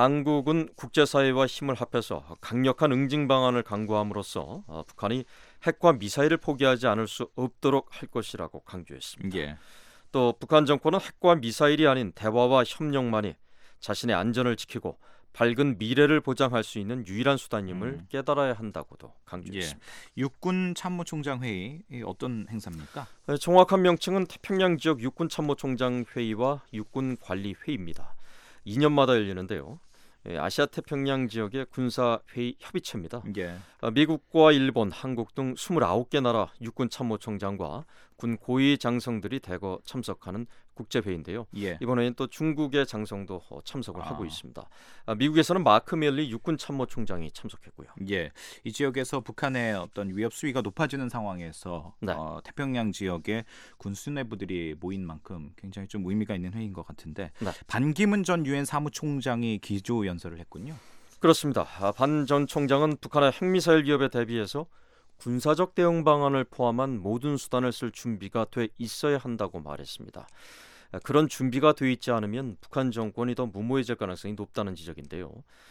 한국은 국제사회와 힘을 합해서 강력한 응징 방안을 강구함으로써 북한이 핵과 미사일을 포기하지 않을 수 없도록 할 것이라고 강조했습니다. 예. 또 북한 정권은 핵과 미사일이 아닌 대화와 협력만이 자신의 안전을 지키고 밝은 미래를 보장할 수 있는 유일한 수단임을 깨달아야 한다고도 강조했습니다. 예. 육군 참모총장 회의 어떤 행사입니까? 정확한 명칭은 태평양 지역 육군 참모총장 회의와 육군 관리 회의입니다. 2년마다 열리는데요. 아시아 태평양 지역의 군사회의 협의체입니다. 예. 미국과 일본, 한국 등 29개 나라 육군 참모총장과 군 고위 장성들이 대거 참석하는 국제회의인데요. 예. 이번에는 또 중국의 장성도 참석을 하고 있습니다. 미국에서는 마크 밀리 육군 참모총장이 참석했고요. 예, 이 지역에서 북한의 어떤 위협 수위가 높아지는 상황에서 네. 태평양 지역에 군 수뇌부들이 모인 만큼 굉장히 좀 의미가 있는 회의인 것 같은데 네. 반기문 전 유엔 사무총장이 기조 연설을 했군요. 그렇습니다. 반 전 총장은 북한의 핵미사일 위협에 대비해서 군사적 대응 방안을 포함한 모든 수단을 쓸 준비가 돼 있어야 한다고 말했습니다. 그런 준비가 돼 있지 않으면 북한 정권이 더 무모해질 가능성이 높다는 지적인데요.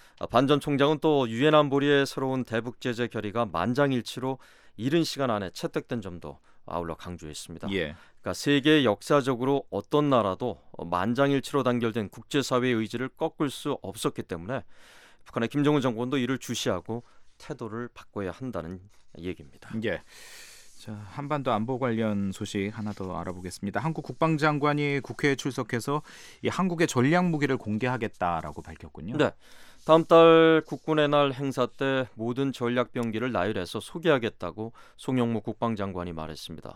반 전 총장은 또 유엔 안보리의 새로운 대북 제재 결의가 만장일치로 이른 시간 안에 채택된 점도 아울러 강조했습니다. 예. 그러니까 세계 역사적으로 어떤 나라도 만장일치로 단결된 국제사회의 의지를 꺾을 수 없었기 때문에 북한의 김정은 정권도 이를 주시하고 태도를 바꿔야 한다는 얘기입니다. 예. 자, 한반도 안보 관련 소식 하나 더 알아보겠습니다. 한국 국방장관이 국회에 출석해서 이 한국의 전략 무기를 공개하겠다라고 밝혔군요. 네. 다음 달 국군의 날 행사 때 모든 전략 병기를 나열해서 소개하겠다고 송영무 국방장관이 말했습니다.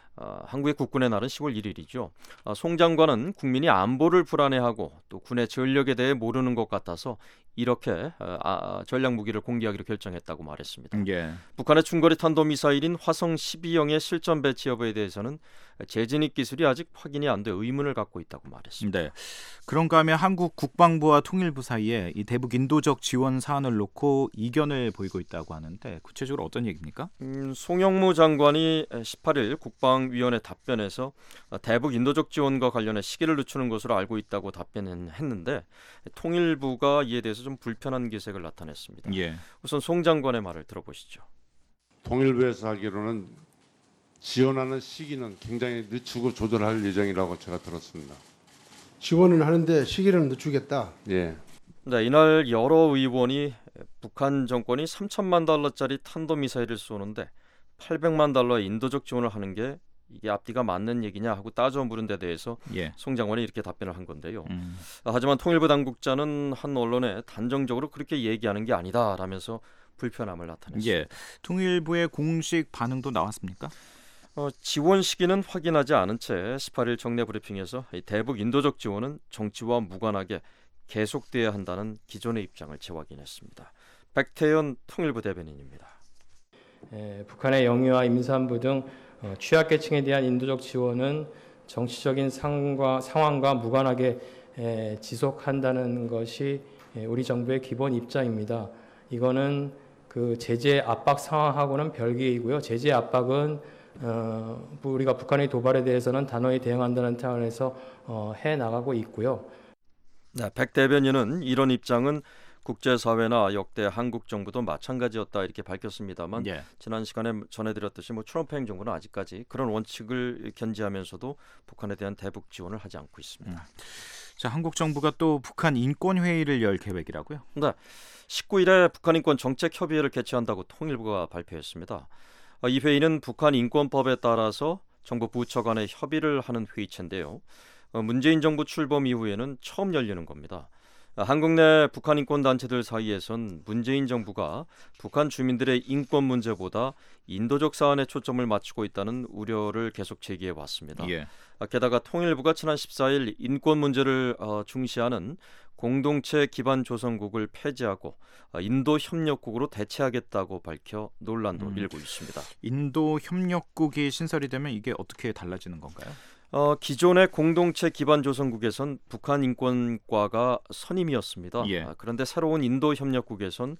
한국의 국군의 날은 10월 1일이죠. 송 장관은 국민이 안보를 불안해하고 또 군의 전력에 대해 모르는 것 같아서 이렇게 전략 무기를 공개하기로 결정했다고 말했습니다. 예. 북한의 중거리 탄도미사일인 화성 12형의 실전 배치 여부에 대해서는 재진입 기술이 아직 확인이 안 돼 의문을 갖고 있다고 말했습니다. 네. 그런가 하면 한국 국방부와 통일부 사이에 이 대북 인도적 지원 사안을 놓고 이견을 보이고 있다고 하는데 구체적으로 어떤 얘기입니까? 송영무 장관이 18일 국방 국제안보실장위원회 답변에서 대북 인도적 지원과 관련해 시기를 늦추는 것으로 알고 있다고 답변했는데 통일부가 이에 대해서 좀 불편한 기색을 나타냈습니다. 예. 우선 송 장관의 말을 들어보시죠. 통일부에서 하기로는 지원하는 시기는 굉장히 늦추고 조절할 예정이라고 제가 들었습니다. 지원은 하는데 시기를 늦추겠다. 예. 네, 이날 여러 의원이 북한 정권이 3천만 달러짜리 탄도미사일을 쏘는데 800만 달러의 인도적 지원을 하는 게 이게 앞뒤가 맞는 얘기냐 하고 따져 물은 데 대해서 송 장관이 이렇게 답변을 한 건데요. 하지만 통일부 당국자는 한 언론에 단정적으로 그렇게 얘기하는 게 아니다라면서 불편함을 나타냈습니다. 예. 통일부의 공식 반응도 나왔습니까? 지원 시기는 확인하지 않은 채 18일 정례 브리핑에서 대북 인도적 지원은 정치와 무관하게 계속돼야 한다는 기존의 입장을 재확인했습니다. 백태현 통일부 대변인입니다. 북한의 영유아 임산부 등 취약계층에 대한 인도적 지원은 정치적인 상황과 무관하게 지속한다는 것이 우리 정부의 기본 입장입니다. 이거는 그 제재 압박 상황하고는 별개이고요. 제재 압박은 우리가 북한의 도발에 대해서는 단호히 대응한다는 차원에서 해 나가고 있고요. 네, 백 대변인은 이런 입장은 국제사회나 역대 한국 정부도 마찬가지였다 이렇게 밝혔습니다만 지난 시간에 전해드렸듯이 트럼프 행정부는 아직까지 그런 원칙을 견지하면서도 북한에 대한 대북 지원을 하지 않고 있습니다. 자, 한국 정부가 또 북한 인권회의를 열 계획이라고요? 네, 19일에 북한 인권 정책 협의회를 개최한다고 통일부가 발표했습니다. 이 회의는 북한 인권법에 따라서 정부 부처 간의 협의를 하는 회의체인데요. 문재인 정부 출범 이후에는 처음 열리는 겁니다. 한국 내 북한 인권 단체들 사이에선 문재인 정부가 북한 주민들의 인권 문제보다 인도적 사안에 초점을 맞추고 있다는 우려를 계속 제기해 왔습니다. 게다가 통일부가 지난 14일 인권 문제를 중시하는 공동체 기반 조성국을 폐지하고 인도 협력국으로 대체하겠다고 밝혀 논란도 일고 있습니다. 인도 협력국이 신설이 되면 이게 어떻게 달라지는 건가요? 기존의 공동체 기반 조성국에선 북한 인권과가 선임이었습니다. 그런데 새로운 인도 협력국에선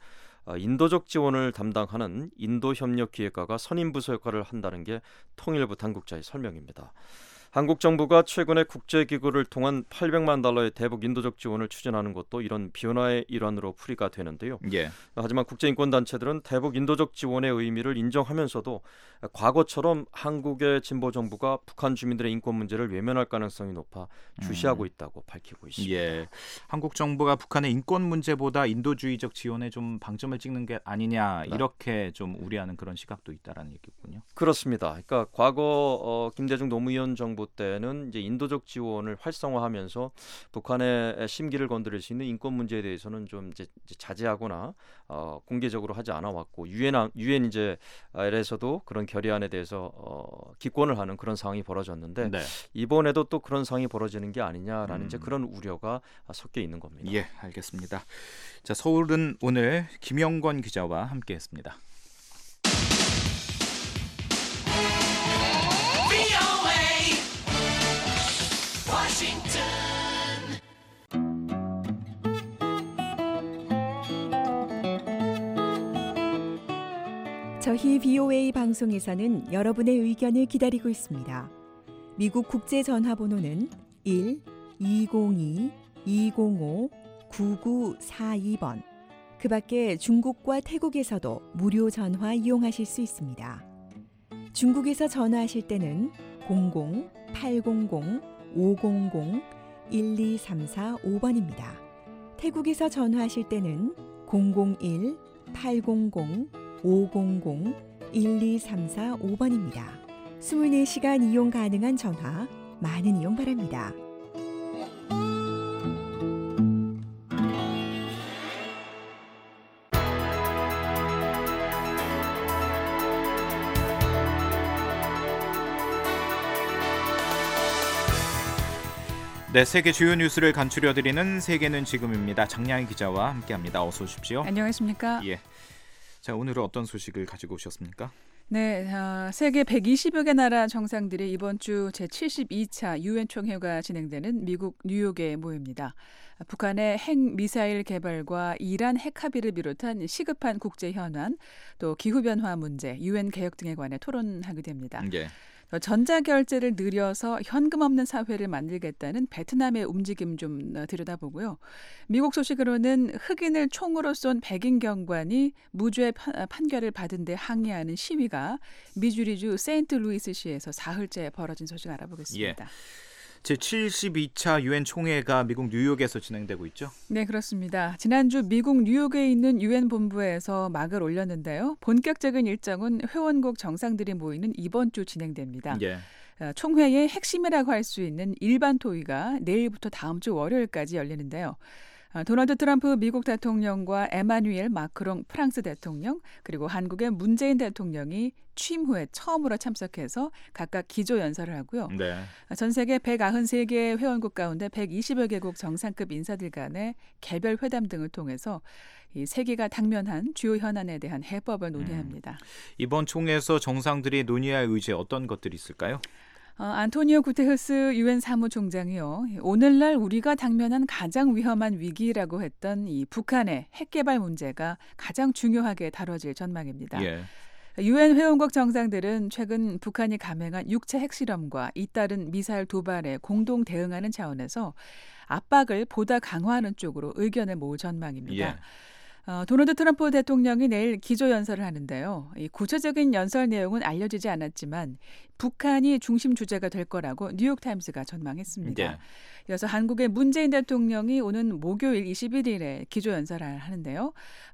인도적 지원을 담당하는 인도 협력기획과가 선임 부서 역할을 한다는 게 통일부 당국자의 설명입니다. 한국 정부가 최근에 국제기구를 통한 800만 달러의 대북 인도적 지원을 추진하는 것도 이런 변화의 일환으로 풀이가 되는데요. 하지만 국제인권단체들은 대북 인도적 지원의 의미를 인정하면서도 과거처럼 한국의 진보 정부가 북한 주민들의 인권 문제를 외면할 가능성이 높아 주시하고 있다고 밝히고 있습니다. 한국 정부가 북한의 인권 문제보다 인도주의적 지원에 좀 방점을 찍는 게 아니냐 이렇게 좀 우려하는 그런 시각도 있다라는 얘기군요. 그렇습니다. 그러니까 과거 김대중 노무현 정부 때는 이제 인도적 지원을 활성화하면서 북한의 심기를 건드릴 수 있는 인권 문제에 대해서는 좀 이제 자제하거나 공개적으로 하지 않아 왔고 유엔 이제에서도 그런 결의안에 대해서 기권을 하는 그런 상황이 벌어졌는데 이번에도 또 그런 상황이 벌어지는 게 아니냐라는 이제 그런 우려가 섞여 있는 겁니다. 예, 알겠습니다. 자, 서울은 오늘 김영권 기자와 함께했습니다. 저희 BOA 방송에서는 여러분의 의견을 기다리고 있습니다. 미국 국제 전화번호는 1-202-205-9942번. 그 밖에 중국과 태국에서도 무료 전화 이용하실 수 있습니다. 중국에서 전화하실 때는 00-800-500-1234-5번입니다. 태국에서 전화하실 때는 001-800-500-1234-5번입니다. 24시간 이용 가능한 전화, 많은 이용 바랍니다. 네, 세계 주요 뉴스를 간추려드리는 세계는 지금입니다. 장량희 기자와 함께합니다. 어서 오십시오. 안녕하십니까? 예. 자, 오늘은 어떤 소식을 가지고 오셨습니까? 네, 세계 120여 개 나라 정상들이 이번 주 제72차 유엔 총회가 진행되는 미국 뉴욕에 모입니다. 북한의 핵미사일 개발과 이란 핵 합의를 비롯한 시급한 국제 현안, 또 기후변화 문제, 유엔 개혁 등에 관해 토론하게 됩니다. 전자결제를 늘려서 현금 없는 사회를 만들겠다는 베트남의 움직임 좀 들여다보고요. 미국 소식으로는 흑인을 총으로 쏜 백인 경관이 무죄 판결을 받은 데 항의하는 시위가 미주리주 세인트루이스시에서 사흘째 벌어진 소식 알아보겠습니다. 예. 제72차 유엔 총회가 미국 뉴욕에서 진행되고 있죠? 네, 그렇습니다. 지난주 미국 뉴욕에 있는 유엔 본부에서 막을 올렸는데요. 본격적인 일정은 회원국 정상들이 모이는 이번 주 진행됩니다. 예. 총회의 핵심이라고 할 수 있는 일반 토의가 내일부터 다음 주 월요일까지 열리는데요. 도널드 트럼프 미국 대통령과 에마뉴엘 마크롱 프랑스 대통령 그리고 한국의 문재인 대통령이 취임 후에 처음으로 참석해서 각각 기조 연설을 하고요. 네. 전 세계 193개 회원국 가운데 120여 개국 정상급 인사들 간의 개별 회담 등을 통해서 이 세계가 당면한 주요 현안에 대한 해법을 논의합니다. 이번 총회에서 정상들이 논의할 의제 어떤 것들이 있을까요? 안토니오 구테흐스 유엔 사무총장이요. 오늘날 우리가 당면한 가장 위험한 위기라고 했던 이 북한의 핵 개발 문제가 가장 중요하게 다뤄질 전망입니다. 예. 유엔 회원국 정상들은 최근 북한이 감행한 육체 핵실험과 잇따른 미사일 도발에 공동 대응하는 차원에서 압박을 보다 강화하는 쪽으로 의견을 모을 전망입니다. 예. 도널드 트럼프 대통령이 내일 기조연설을 하는데요. 이 구체적인 연설 내용은 알려지지 않았지만 북한이 중심 주제가 될 거라고 뉴욕타임스가 전망했습니다. 예. 이어서 한국의 문재인 대통령이 오는 목요일 21일에 기조연설을 하는데요.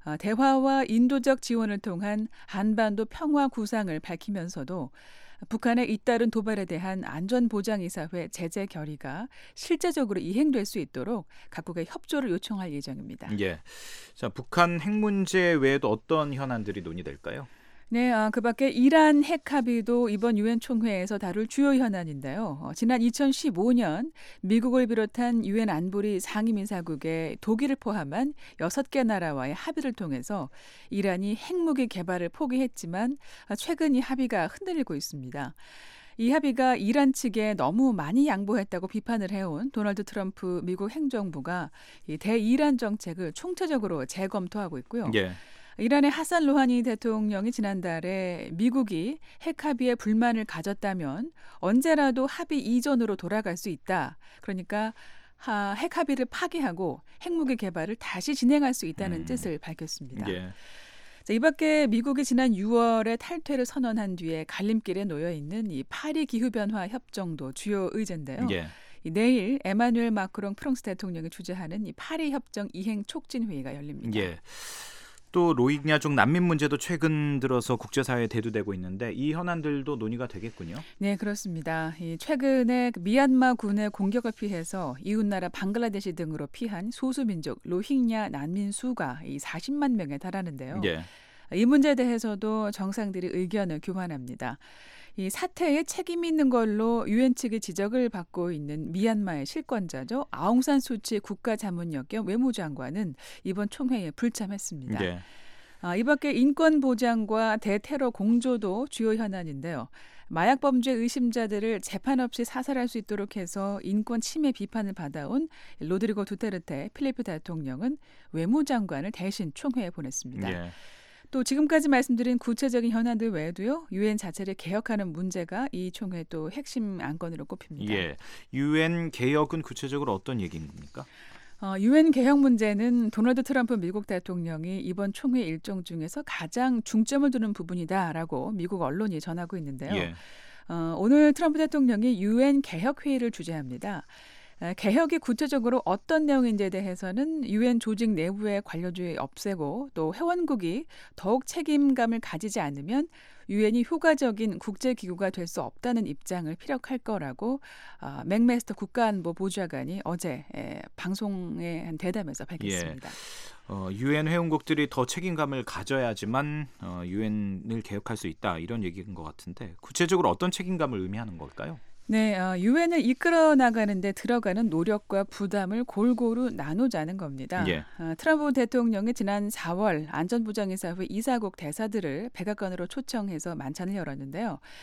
대화와 인도적 지원을 통한 한반도 평화 구상을 밝히면서도 북한의 잇따른 도발에 대한 안전보장이사회 제재 결의가 실제적으로 이행될 수 있도록 각국의 협조를 요청할 예정입니다. 예. 자, 북한 핵 문제 외에도 어떤 현안들이 논의될까요? 네, 그 밖에 이란 핵 합의도 이번 유엔 총회에서 다룰 주요 현안인데요. 지난 2015년 미국을 비롯한 유엔 안보리 상임이사국에 독일을 포함한 6개 나라와의 합의를 통해서 이란이 핵무기 개발을 포기했지만 최근 이 합의가 흔들리고 있습니다. 이 합의가 이란 측에 너무 많이 양보했다고 비판을 해온 도널드 트럼프 미국 행정부가 이 대이란 정책을 총체적으로 재검토하고 있고요. 예. 이란의 하산 로하니 대통령이 지난달에 미국이 핵 합의에 불만을 가졌다면 언제라도 합의 이전으로 돌아갈 수 있다. 그러니까 핵 합의를 파기하고 핵무기 개발을 다시 진행할 수 있다는 뜻을 밝혔습니다. 예. 자, 이 밖에 미국이 지난 6월에 탈퇴를 선언한 뒤에 갈림길에 놓여 있는 이 파리 기후변화 협정도 주요 의제인데요. 예. 내일 에마뉴엘 마크롱 프랑스 대통령이 주재하는 이 파리 협정 이행 촉진 회의가 열립니다. 예. 또 로힝야족 난민 문제도 최근 들어서 국제사회에 대두되고 있는데 이 현안들도 논의가 되겠군요. 네, 그렇습니다. 최근에 미얀마 군의 공격을 피해서 이웃나라 방글라데시 등으로 피한 소수민족 로힝야 난민 수가 40만 명에 달하는데요. 예. 이 문제에 대해서도 정상들이 의견을 교환합니다. 이 사태에 책임이 있는 걸로 유엔 측의 지적을 받고 있는 미얀마의 실권자죠. 아웅산 수치 국가자문역 겸 외무장관은 이번 총회에 불참했습니다. 네. 이 밖에 인권 보장과 대테러 공조도 주요 현안인데요. 마약 범죄 의심자들을 재판 없이 사살할 수 있도록 해서 인권 침해 비판을 받아온 로드리고 두테르테 필리핀 대통령은 외무장관을 대신 총회에 보냈습니다. 예. 또 지금까지 말씀드린 구체적인 현안들 외에도요. 유엔 자체를 개혁하는 문제가 이 총회 또 핵심 안건으로 꼽힙니다. 예, 유엔 개혁은 구체적으로 어떤 얘기인 겁니까? 유엔 개혁 문제는 도널드 트럼프 미국 대통령이 이번 총회 일정 중에서 가장 중점을 두는 부분이다라고 미국 언론이 전하고 있는데요. 예. 오늘 트럼프 대통령이 유엔 개혁 회의를 주재합니다. 개혁이 구체적으로 어떤 내용인지에 대해서는 유엔 조직 내부의 관료주의 없애고 또 회원국이 더욱 책임감을 가지지 않으면 유엔이 효과적인 국제기구가 될 수 없다는 입장을 피력할 거라고 맥메스터 국가안보 보좌관이 어제 방송에 한 대담에서 밝혔습니다. 예. 유엔 회원국들이 더 책임감을 가져야지만 유엔을 개혁할 수 있다 이런 얘기인 것 같은데 구체적으로 어떤 책임감을 의미하는 걸까요? 네, 유엔을 이끌어 나가는 데 들어가는 노력과 부담을 골고루 나누자는 겁니다. 예. 트럼프 대통령이 지난 4월 안전보장이사회 이사국 대사들을 백악관으로 초청해서 만찬을 열었는데요.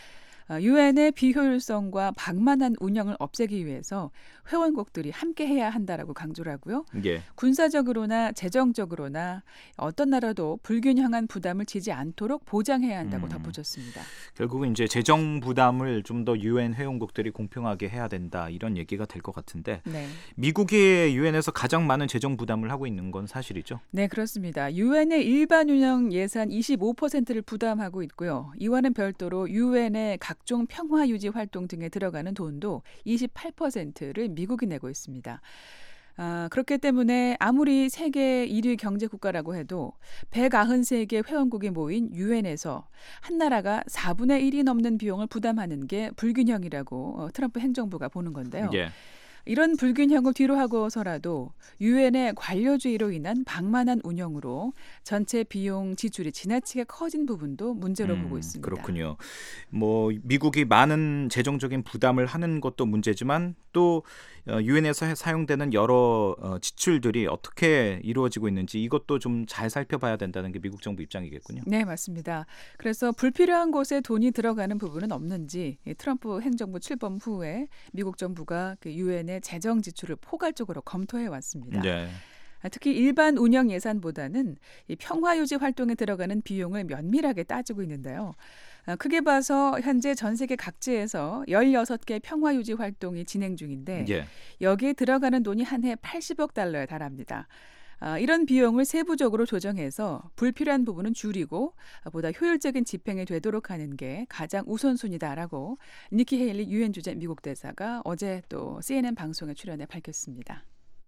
유엔의 비효율성과 방만한 운영을 없애기 위해서 회원국들이 함께해야 한다라고 강조를 하고요. 예. 군사적으로나 재정적으로나 어떤 나라도 불균형한 부담을 지지 않도록 보장해야 한다고 덧붙였습니다. 결국은 이제 재정 부담을 좀 더 유엔 회원국들이 공평하게 해야 된다 이런 얘기가 될 것 같은데 네. 미국이 유엔에서 가장 많은 재정 부담을 하고 있는 건 사실이죠? 네, 그렇습니다. 유엔의 일반 운영 예산 25%를 부담하고 있고요. 이와는 별도로 유엔의 각종 평화 유지 활동 등에 들어가는 돈도 28%를 미국이 내고 있습니다. 그렇기 때문에 아무리 세계 1위 경제 국가라고 해도 193개 회원국이 모인 유엔에서 한 나라가 4분의 1이 넘는 비용을 부담하는 게 불균형이라고 트럼프 행정부가 보는 건데요. 예. 이런 불균형을 뒤로 하고서라도 유엔의 관료주의로 인한 방만한 운영으로 전체 비용 지출이 지나치게 커진 부분도 문제로 보고 있습니다. 그렇군요. 뭐 미국이 많은 재정적인 부담을 하는 것도 문제지만 또 유엔에서 사용되는 여러 지출들이 어떻게 이루어지고 있는지 이것도 좀 잘 살펴봐야 된다는 게 미국 정부 입장이겠군요. 네, 맞습니다. 그래서 불필요한 곳에 돈이 들어가는 부분은 없는지 트럼프 행정부 출범 후에 미국 정부가 그 유엔의 재정 지출을 포괄적으로 검토해 왔습니다. 네. 특히 일반 운영 예산보다는 이 평화 유지 활동에 들어가는 비용을 면밀하게 따지고 있는데요. 크게 봐서 현재 전 세계 각지에서 16개 평화 유지 활동이 진행 중인데 예. 여기에 들어가는 돈이 한 해 80억 달러에 달합니다. 이런 비용을 세부적으로 조정해서 불필요한 부분은 줄이고 보다 효율적인 집행이 되도록 하는 게 가장 우선순위다라고 니키 헤일리 유엔 주재 미국 대사가 어제 또 CNN 방송에 출연해 밝혔습니다.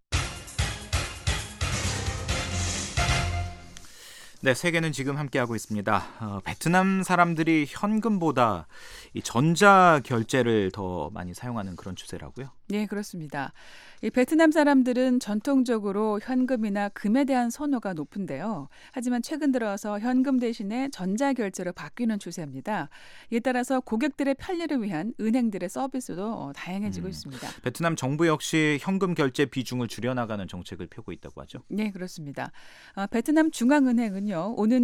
네, 세계는 지금 함께하고 있습니다. 베트남 사람들이 현금보다 이 전자 결제를 더 많이 사용하는 그런 추세라고요? 네, 그렇습니다. 이 베트남 사람들은 전통적으로 현금이나 금에 대한 선호가 높은데요. 하지만 최근 들어서 현금 대신에 전자결제로 바뀌는 추세입니다. 이에 따라서 고객들의 편리를 위한 은행들의 서비스도 다양해지고 있습니다. 베트남 정부 역시 현금 결제 비중을 줄여나가는 정책을 펴고 있다고 하죠? 네, 그렇습니다. 베트남 중앙은행은요, 오는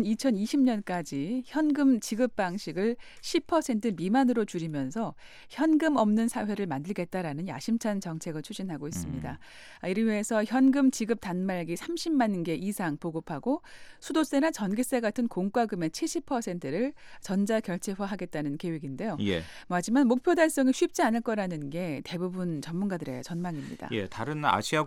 2020년까지 현금 지급 방식을 10% 미만으로 줄이면서 현금 없는 사회를 만들겠다라는 야심찬 정책을 추진하고 있습니다. 이를 위해서 현금 지급 단말기 30만 개 이상 보급하고 수도세나 전기세 같은 공과금의 70%를 전자결제화하겠다는 계획인데요. 예. 하지만 목표 달성이 쉽지 않을 거라는 게 대부분 전문가들의 전망입니다. 예, 다른 아시아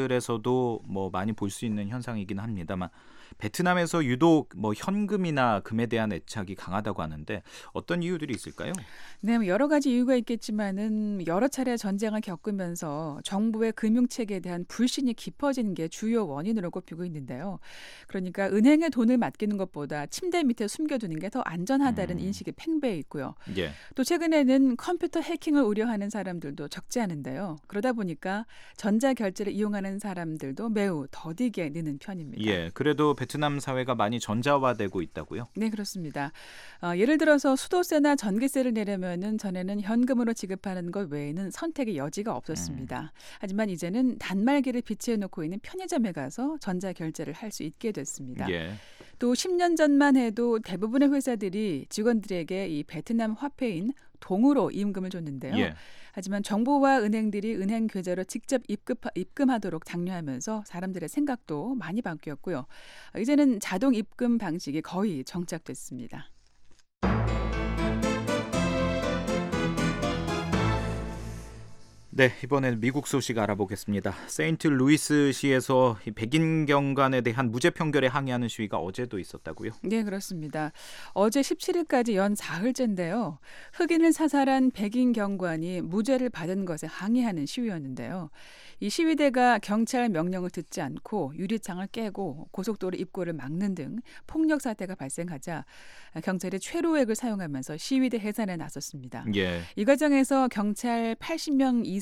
국가들에서도 뭐 많이 볼 수 있는 현상이긴 합니다만 베트남에서 유독 뭐 현금이나 금에 대한 애착이 강하다고 하는데 어떤 이유들이 있을까요? 네, 여러 가지 이유가 있겠지만은 여러 차례 전쟁을 겪으면서 정부의 금융 체계에 대한 불신이 깊어진 게 주요 원인으로 꼽히고 있는데요. 그러니까 은행에 돈을 맡기는 것보다 침대 밑에 숨겨두는 게 더 안전하다는 인식이 팽배해 있고요. 예. 또 최근에는 컴퓨터 해킹을 우려하는 사람들도 적지 않은데요. 그러다 보니까 전자 결제를 이용하는 사람들도 매우 더디게 느는 편입니다. 예, 그래도 베트남 사회가 많이 전자화되고 있다고요? 네, 그렇습니다. 예를 들어서 수도세나 전기세를 내려면은 전에는 현금으로 지급하는 것 외에는 선택의 여지가 없었습니다. 하지만 이제는 단말기를 비치해 놓고 있는 편의점에 가서 전자 결제를 할 수 있게 됐습니다. 예. 또 10년 전만 해도 대부분의 회사들이 직원들에게 이 베트남 화폐인 동으로 임금을 줬는데요. 예. 하지만 정부와 은행들이 은행 계좌로 직접 입금하도록 장려하면서 사람들의 생각도 많이 바뀌었고요. 이제는 자동 입금 방식이 거의 정착됐습니다. 네, 이번엔 미국 소식 알아보겠습니다. 세인트루이스시에서 백인 경관에 대한 무죄 판결에 항의하는 시위가 어제도 있었다고요? 네, 그렇습니다. 어제 17일까지 연 사흘째인데요. 흑인을 사살한 백인 경관이 무죄를 받은 것에 항의하는 시위였는데요. 이 시위대가 경찰 명령을 듣지 않고 유리창을 깨고 고속도로 입구를 막는 등 폭력 사태가 발생하자 경찰이 최루액을 사용하면서 시위대 해산에 나섰습니다. 예. 이 과정에서 경찰 80명 이상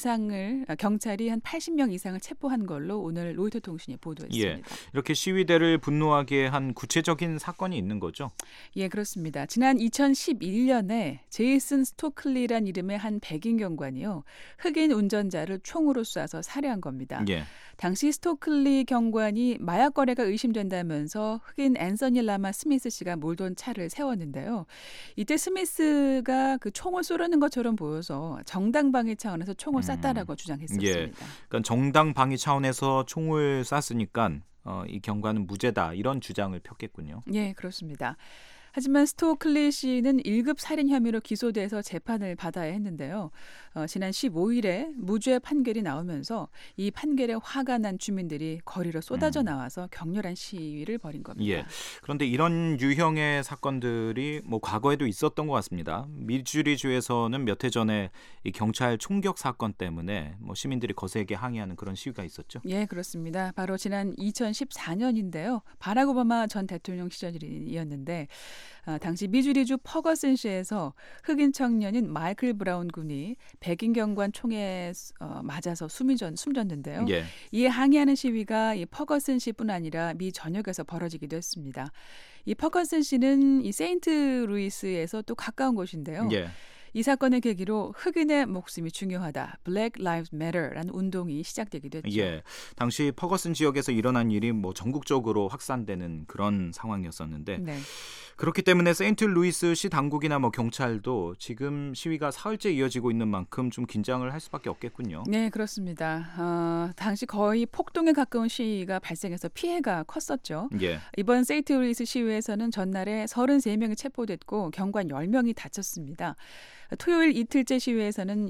경찰이 한 80명 이상을 체포한 걸로 오늘 로이터 통신이 보도했습니다. 예, 이렇게 시위대를 분노하게 한 구체적인 사건이 있는 거죠? 예, 그렇습니다. 지난 2011년에 제이슨 스토클리란 이름의 한 백인 경관이요, 흑인 운전자를 총으로 쏴서 살해한 겁니다. 예. 당시 스토클리 경관이 마약 거래가 의심된다면서 흑인 앤서니 라마 스미스 씨가 몰던 차를 세웠는데요. 이때 스미스가 그 총을 쏘려는 것처럼 보여서 정당 방위 차원에서 총을 쐈다라고 주장했었습니다. 예. 그러니까 정당 방위 차원에서 총을 쐈으니까 이 경관은 무죄다, 이런 주장을 폈겠군요. 예, 그렇습니다. 하지만 스토클리 씨는 1급 살인 혐의로 기소돼서 재판을 받아야 했는데요. 지난 15일에 무죄 판결이 나오면서 이 판결에 화가 난 주민들이 거리로 쏟아져 나와서 격렬한 시위를 벌인 겁니다. 예. 그런데 이런 유형의 사건들이 뭐 과거에도 있었던 것 같습니다. 미주리주에서는 몇 해 전에 이 경찰 총격 사건 때문에 뭐 시민들이 거세게 항의하는 그런 시위가 있었죠. 예, 그렇습니다. 바로 지난 2014년인데요. 바락 오바마 전 대통령 시절이었는데 당시 미주리주 퍼거슨시에서 흑인 청년인 마이클 브라운 군이 백인 경관 총에 맞아서 숨졌는데요. 예. 이에 항의하는 시위가 이 퍼거슨시뿐 아니라 미 전역에서 벌어지기도 했습니다. 이 퍼거슨시는 이 세인트 루이스에서 또 가까운 곳인데요. 예. 이 사건을 계기로 흑인의 목숨이 중요하다, Black Lives Matter라는 운동이 시작되기도 했죠. 예, 당시 퍼거슨 지역에서 일어난 일이 뭐 전국적으로 확산되는 그런 상황이었었는데 네. 그렇기 때문에 세인트루이스시 당국이나 뭐 경찰도 지금 시위가 사흘째 이어지고 있는 만큼 좀 긴장을 할 수밖에 없겠군요. 네, 그렇습니다. 당시 거의 폭동에 가까운 시위가 발생해서 피해가 컸었죠. 예. 이번 세인트루이스 시위에서는 전날에 33명이 체포됐고 경관 10명이 다쳤습니다. 토요일 이틀째 시위에서는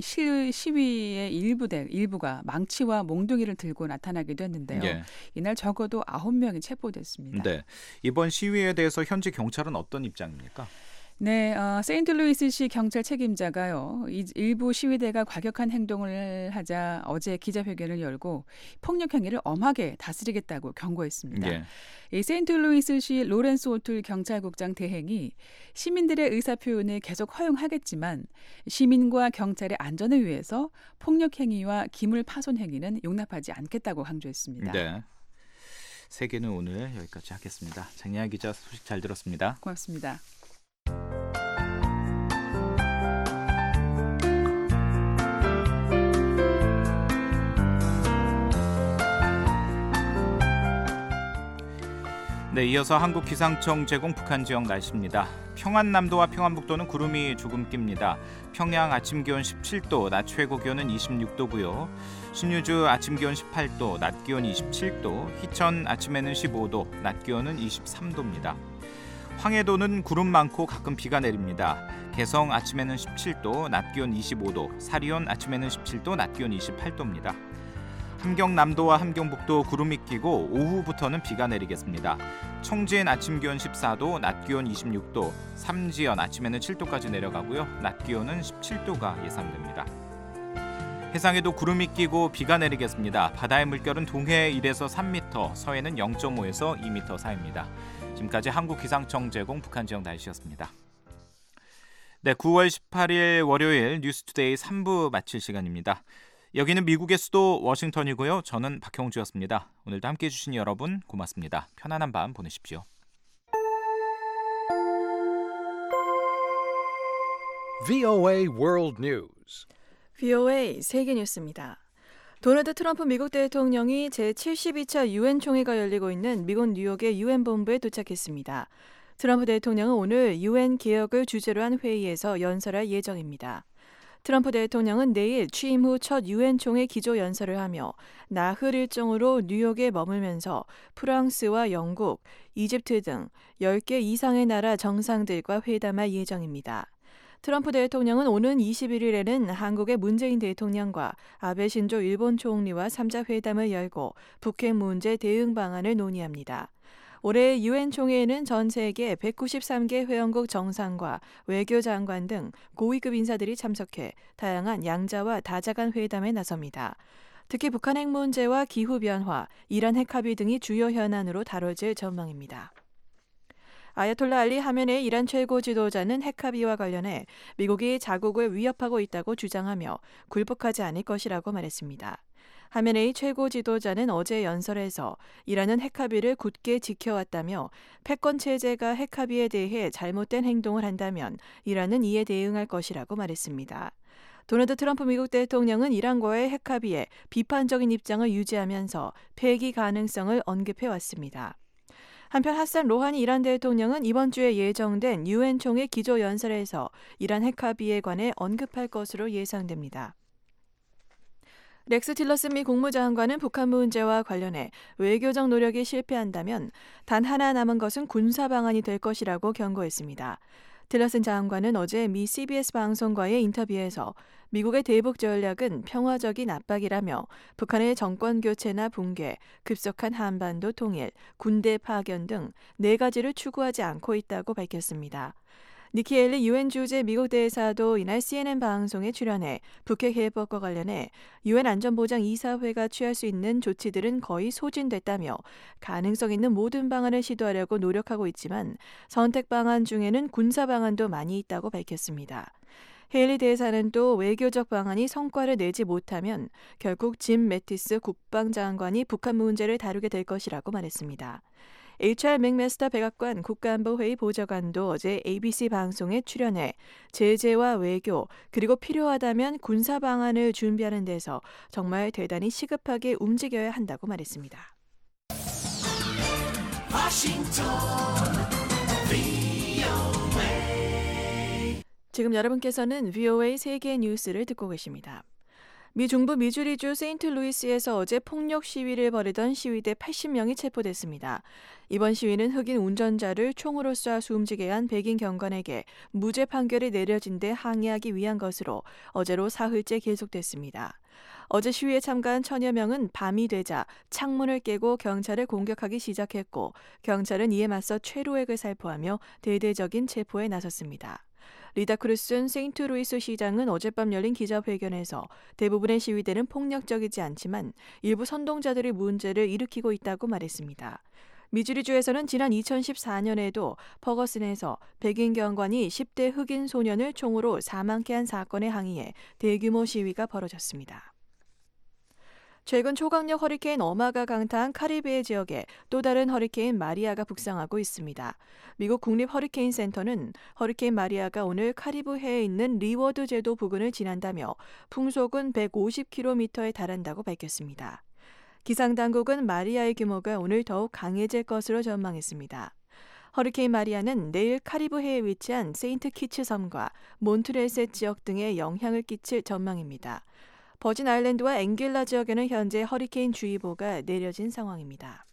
시위의 일부가 망치와 몽둥이를 들고 나타나기도 했는데요. 예. 이날 적어도 9명이 체포됐습니다. 네. 이번 시위에 대해서 현지 경찰은 어떤 입장입니까? 네, 세인트루이스시 경찰 책임자가요, 일부 시위대가 과격한 행동을 하자 어제 기자회견을 열고 폭력 행위를 엄하게 다스리겠다고 경고했습니다. 예. 이 세인트루이스시 로렌스 오툴 경찰국장 대행이 시민들의 의사표현을 계속 허용하겠지만 시민과 경찰의 안전을 위해서 폭력 행위와 기물 파손 행위는 용납하지 않겠다고 강조했습니다. 네. 세계는 오늘 여기까지 하겠습니다. 장혜아 기자, 소식 잘 들었습니다. 고맙습니다. 네, 이어서 한국기상청 제공 북한 지역 날씨입니다. 평안남도와 평안북도는 구름이 조금 낍니다. 평양 아침 기온 17도, 낮 최고 기온은 26도고요. 신유주 아침 기온 18도, 낮 기온 27도, 희천 아침에는 15도, 낮 기온은 23도입니다. 황해도는 구름 많고 가끔 비가 내립니다. 개성 아침에는 17도, 낮 기온 25도, 사리온 아침에는 17도, 낮 기온 28도입니다. 함경남도와 함경북도 구름이 끼고 오후부터는 비가 내리겠습니다. 청진 아침 기온 14도, 낮 기온 26도, 삼지연 아침에는 7도까지 내려가고요. 낮 기온은 17도가 예상됩니다. 해상에도 구름이 끼고 비가 내리겠습니다. 바다의 물결은 동해 1에서 3m, 서해는 0.5에서 2m 사이입니다. 지금까지 한국기상청 제공 북한 지역 날씨였습니다. 네, 9월 18일 월요일 뉴스투데이 3부 마칠 시간입니다. 여기는 미국의 수도 워싱턴이고요. 저는 박형주였습니다. 오늘도 함께해 주신 여러분 고맙습니다. 편안한 밤 보내십시오. VOA World News. VOA 세계 뉴스입니다. 도널드 트럼프 미국 대통령이 제72차 유엔 총회가 열리고 있는 미국 뉴욕의 유엔 본부에 도착했습니다. 트럼프 대통령은 오늘 유엔 개혁을 주제로 한 회의에서 연설할 예정입니다. 트럼프 대통령은 내일 취임 후 첫 유엔 총회 기조 연설을 하며 나흘 일정으로 뉴욕에 머물면서 프랑스와 영국, 이집트 등 10개 이상의 나라 정상들과 회담할 예정입니다. 트럼프 대통령은 오는 21일에는 한국의 문재인 대통령과 아베 신조 일본 총리와 3자 회담을 열고 북핵 문제 대응 방안을 논의합니다. 올해 유엔 총회에는 전 세계 193개 회원국 정상과 외교장관 등 고위급 인사들이 참석해 다양한 양자와 다자 간 회담에 나섭니다. 특히 북한 핵 문제와 기후변화, 이란 핵 합의 등이 주요 현안으로 다뤄질 전망입니다. 아야톨라 알리 하메네이 이란 최고 지도자는 핵 합의와 관련해 미국이 자국을 위협하고 있다고 주장하며 굴복하지 않을 것이라고 말했습니다. 하메네이 최고 지도자는 어제 연설에서 이란은 핵 합의를 굳게 지켜왔다며 패권 체제가 핵 합의에 대해 잘못된 행동을 한다면 이란은 이에 대응할 것이라고 말했습니다. 도널드 트럼프 미국 대통령은 이란과의 핵 합의에 비판적인 입장을 유지하면서 폐기 가능성을 언급해왔습니다. 한편 하산 로하니 이란 대통령은 이번 주에 예정된 유엔 총회 기조연설에서 이란 핵 합의에 관해 언급할 것으로 예상됩니다. 렉스 틸러슨 미 국무장관은 북한 문제와 관련해 외교적 노력이 실패한다면 단 하나 남은 것은 군사 방안이 될 것이라고 경고했습니다. 틸러슨 장관은 어제 미 CBS 방송과의 인터뷰에서 미국의 대북 전략은 평화적인 압박이라며 북한의 정권 교체나 붕괴, 급속한 한반도 통일, 군대 파견 등 4가지를 추구하지 않고 있다고 밝혔습니다. 니키 헬리 유엔 주재 미국 대사도 이날 CNN 방송에 출연해 북핵 해법과 관련해 유엔 안전보장 이사회가 취할 수 있는 조치들은 거의 소진됐다며 가능성 있는 모든 방안을 시도하려고 노력하고 있지만 선택 방안 중에는 군사 방안도 많이 있다고 밝혔습니다. 헬리 대사는 또 외교적 방안이 성과를 내지 못하면 결국 짐 매티스 국방장관이 북한 문제를 다루게 될 것이라고 말했습니다. HR 맥메스터 백악관 국가안보회의 보좌관도 어제 ABC 방송에 출연해 제재와 외교 그리고 필요하다면 군사 방안을 준비하는 데서 정말 대단히 시급하게 움직여야 한다고 말했습니다. 지금 여러분께서는 VOA 세계 뉴스를 듣고 계십니다. 미 중부 미주리주 세인트루이스에서 어제 폭력 시위를 벌이던 시위대 80명이 체포됐습니다. 이번 시위는 흑인 운전자를 총으로 쏴 숨지게 한 백인 경관에게 무죄 판결이 내려진 데 항의하기 위한 것으로 어제로 사흘째 계속됐습니다. 어제 시위에 참가한 1000여 명은 밤이 되자 창문을 깨고 경찰을 공격하기 시작했고 경찰은 이에 맞서 최루액을 살포하며 대대적인 체포에 나섰습니다. 리다 크루슨 세인트루이스 시장은 어젯밤 열린 기자회견에서 대부분의 시위대는 폭력적이지 않지만 일부 선동자들이 문제를 일으키고 있다고 말했습니다. 미주리주에서는 지난 2014년에도 퍼거슨에서 백인 경관이 10대 흑인 소년을 총으로 사망케 한 사건에 항의해 대규모 시위가 벌어졌습니다. 최근 초강력 허리케인 어마가 강타한 카리브해 지역에 또 다른 허리케인 마리아가 북상하고 있습니다. 미국 국립 허리케인 센터는 허리케인 마리아가 오늘 카리브해에 있는 리워드 제도 부근을 지난다며 풍속은 150km에 달한다고 밝혔습니다. 기상당국은 마리아의 규모가 오늘 더욱 강해질 것으로 전망했습니다. 허리케인 마리아는 내일 카리브해에 위치한 세인트 키츠 섬과 몬트레셋 지역 등에 영향을 끼칠 전망입니다. 버진 아일랜드와 앵길라 지역에는 현재 허리케인 주의보가 내려진 상황입니다.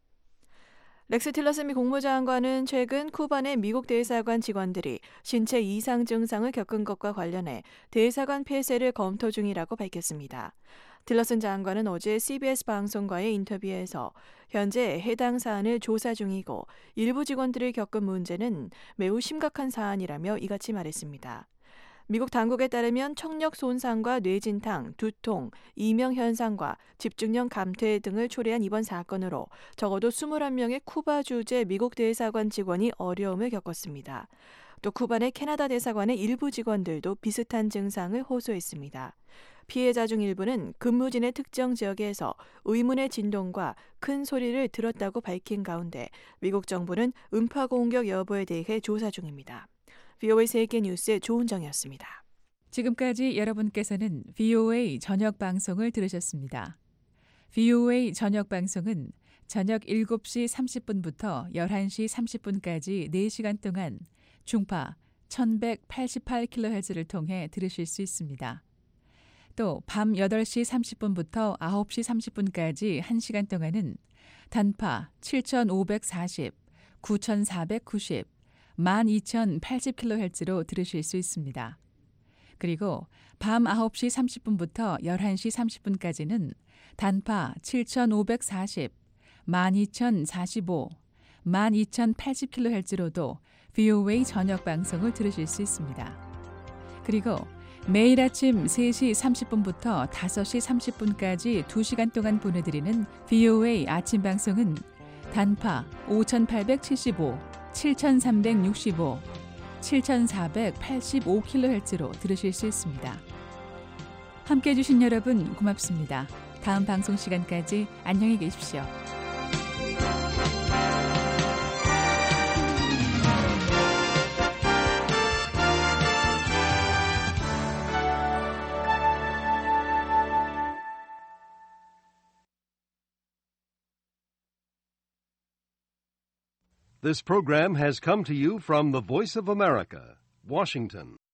렉스 틸러슨 미 국무장관은 최근 쿠바 내 미국 대사관 직원들이 신체 이상 증상을 겪은 것과 관련해 대사관 폐쇄를 검토 중이라고 밝혔습니다. 틸러슨 장관은 어제 CBS 방송과의 인터뷰에서 현재 해당 사안을 조사 중이고 일부 직원들이 겪은 문제는 매우 심각한 사안이라며 이같이 말했습니다. 미국 당국에 따르면 청력 손상과 뇌진탕, 두통, 이명 현상과 집중력 감퇴 등을 초래한 이번 사건으로 적어도 21명의 쿠바 주재 미국 대사관 직원이 어려움을 겪었습니다. 또 쿠바 내 캐나다 대사관의 일부 직원들도 비슷한 증상을 호소했습니다. 피해자 중 일부는 근무진의 특정 지역에서 의문의 진동과 큰 소리를 들었다고 밝힌 가운데 미국 정부는 음파 공격 여부에 대해 조사 중입니다. VOA 세계 뉴스의 조은정이었습니다. 지금까지 여러분께서는 VOA 저녁 방송을 들으셨습니다. VOA 저녁 방송은 저녁 7시 30분부터 11시 30분까지 4시간 동안 중파 1188kHz를 통해 들으실 수 있습니다. 또 밤 8시 30분부터 9시 30분까지 1시간 동안은 단파 7540, 9490, 12080kHz로 들으실 수 있습니다. 그리고 밤 9시 30분부터 11시 30분까지는 단파 7540, 12045, 12080kHz로도 VOA 저녁 방송을 들으실 수 있습니다. 그리고 매일 아침 3시 30분부터 5시 30분까지 2시간 동안 보내드리는 VOA 아침 방송은 단파 5875, 7365, 7485kHz로 들으실 수 있습니다. 함께해 주신 여러분 고맙습니다. 다음 방송 시간까지 안녕히 계십시오. This program has come to you from the Voice of America, Washington.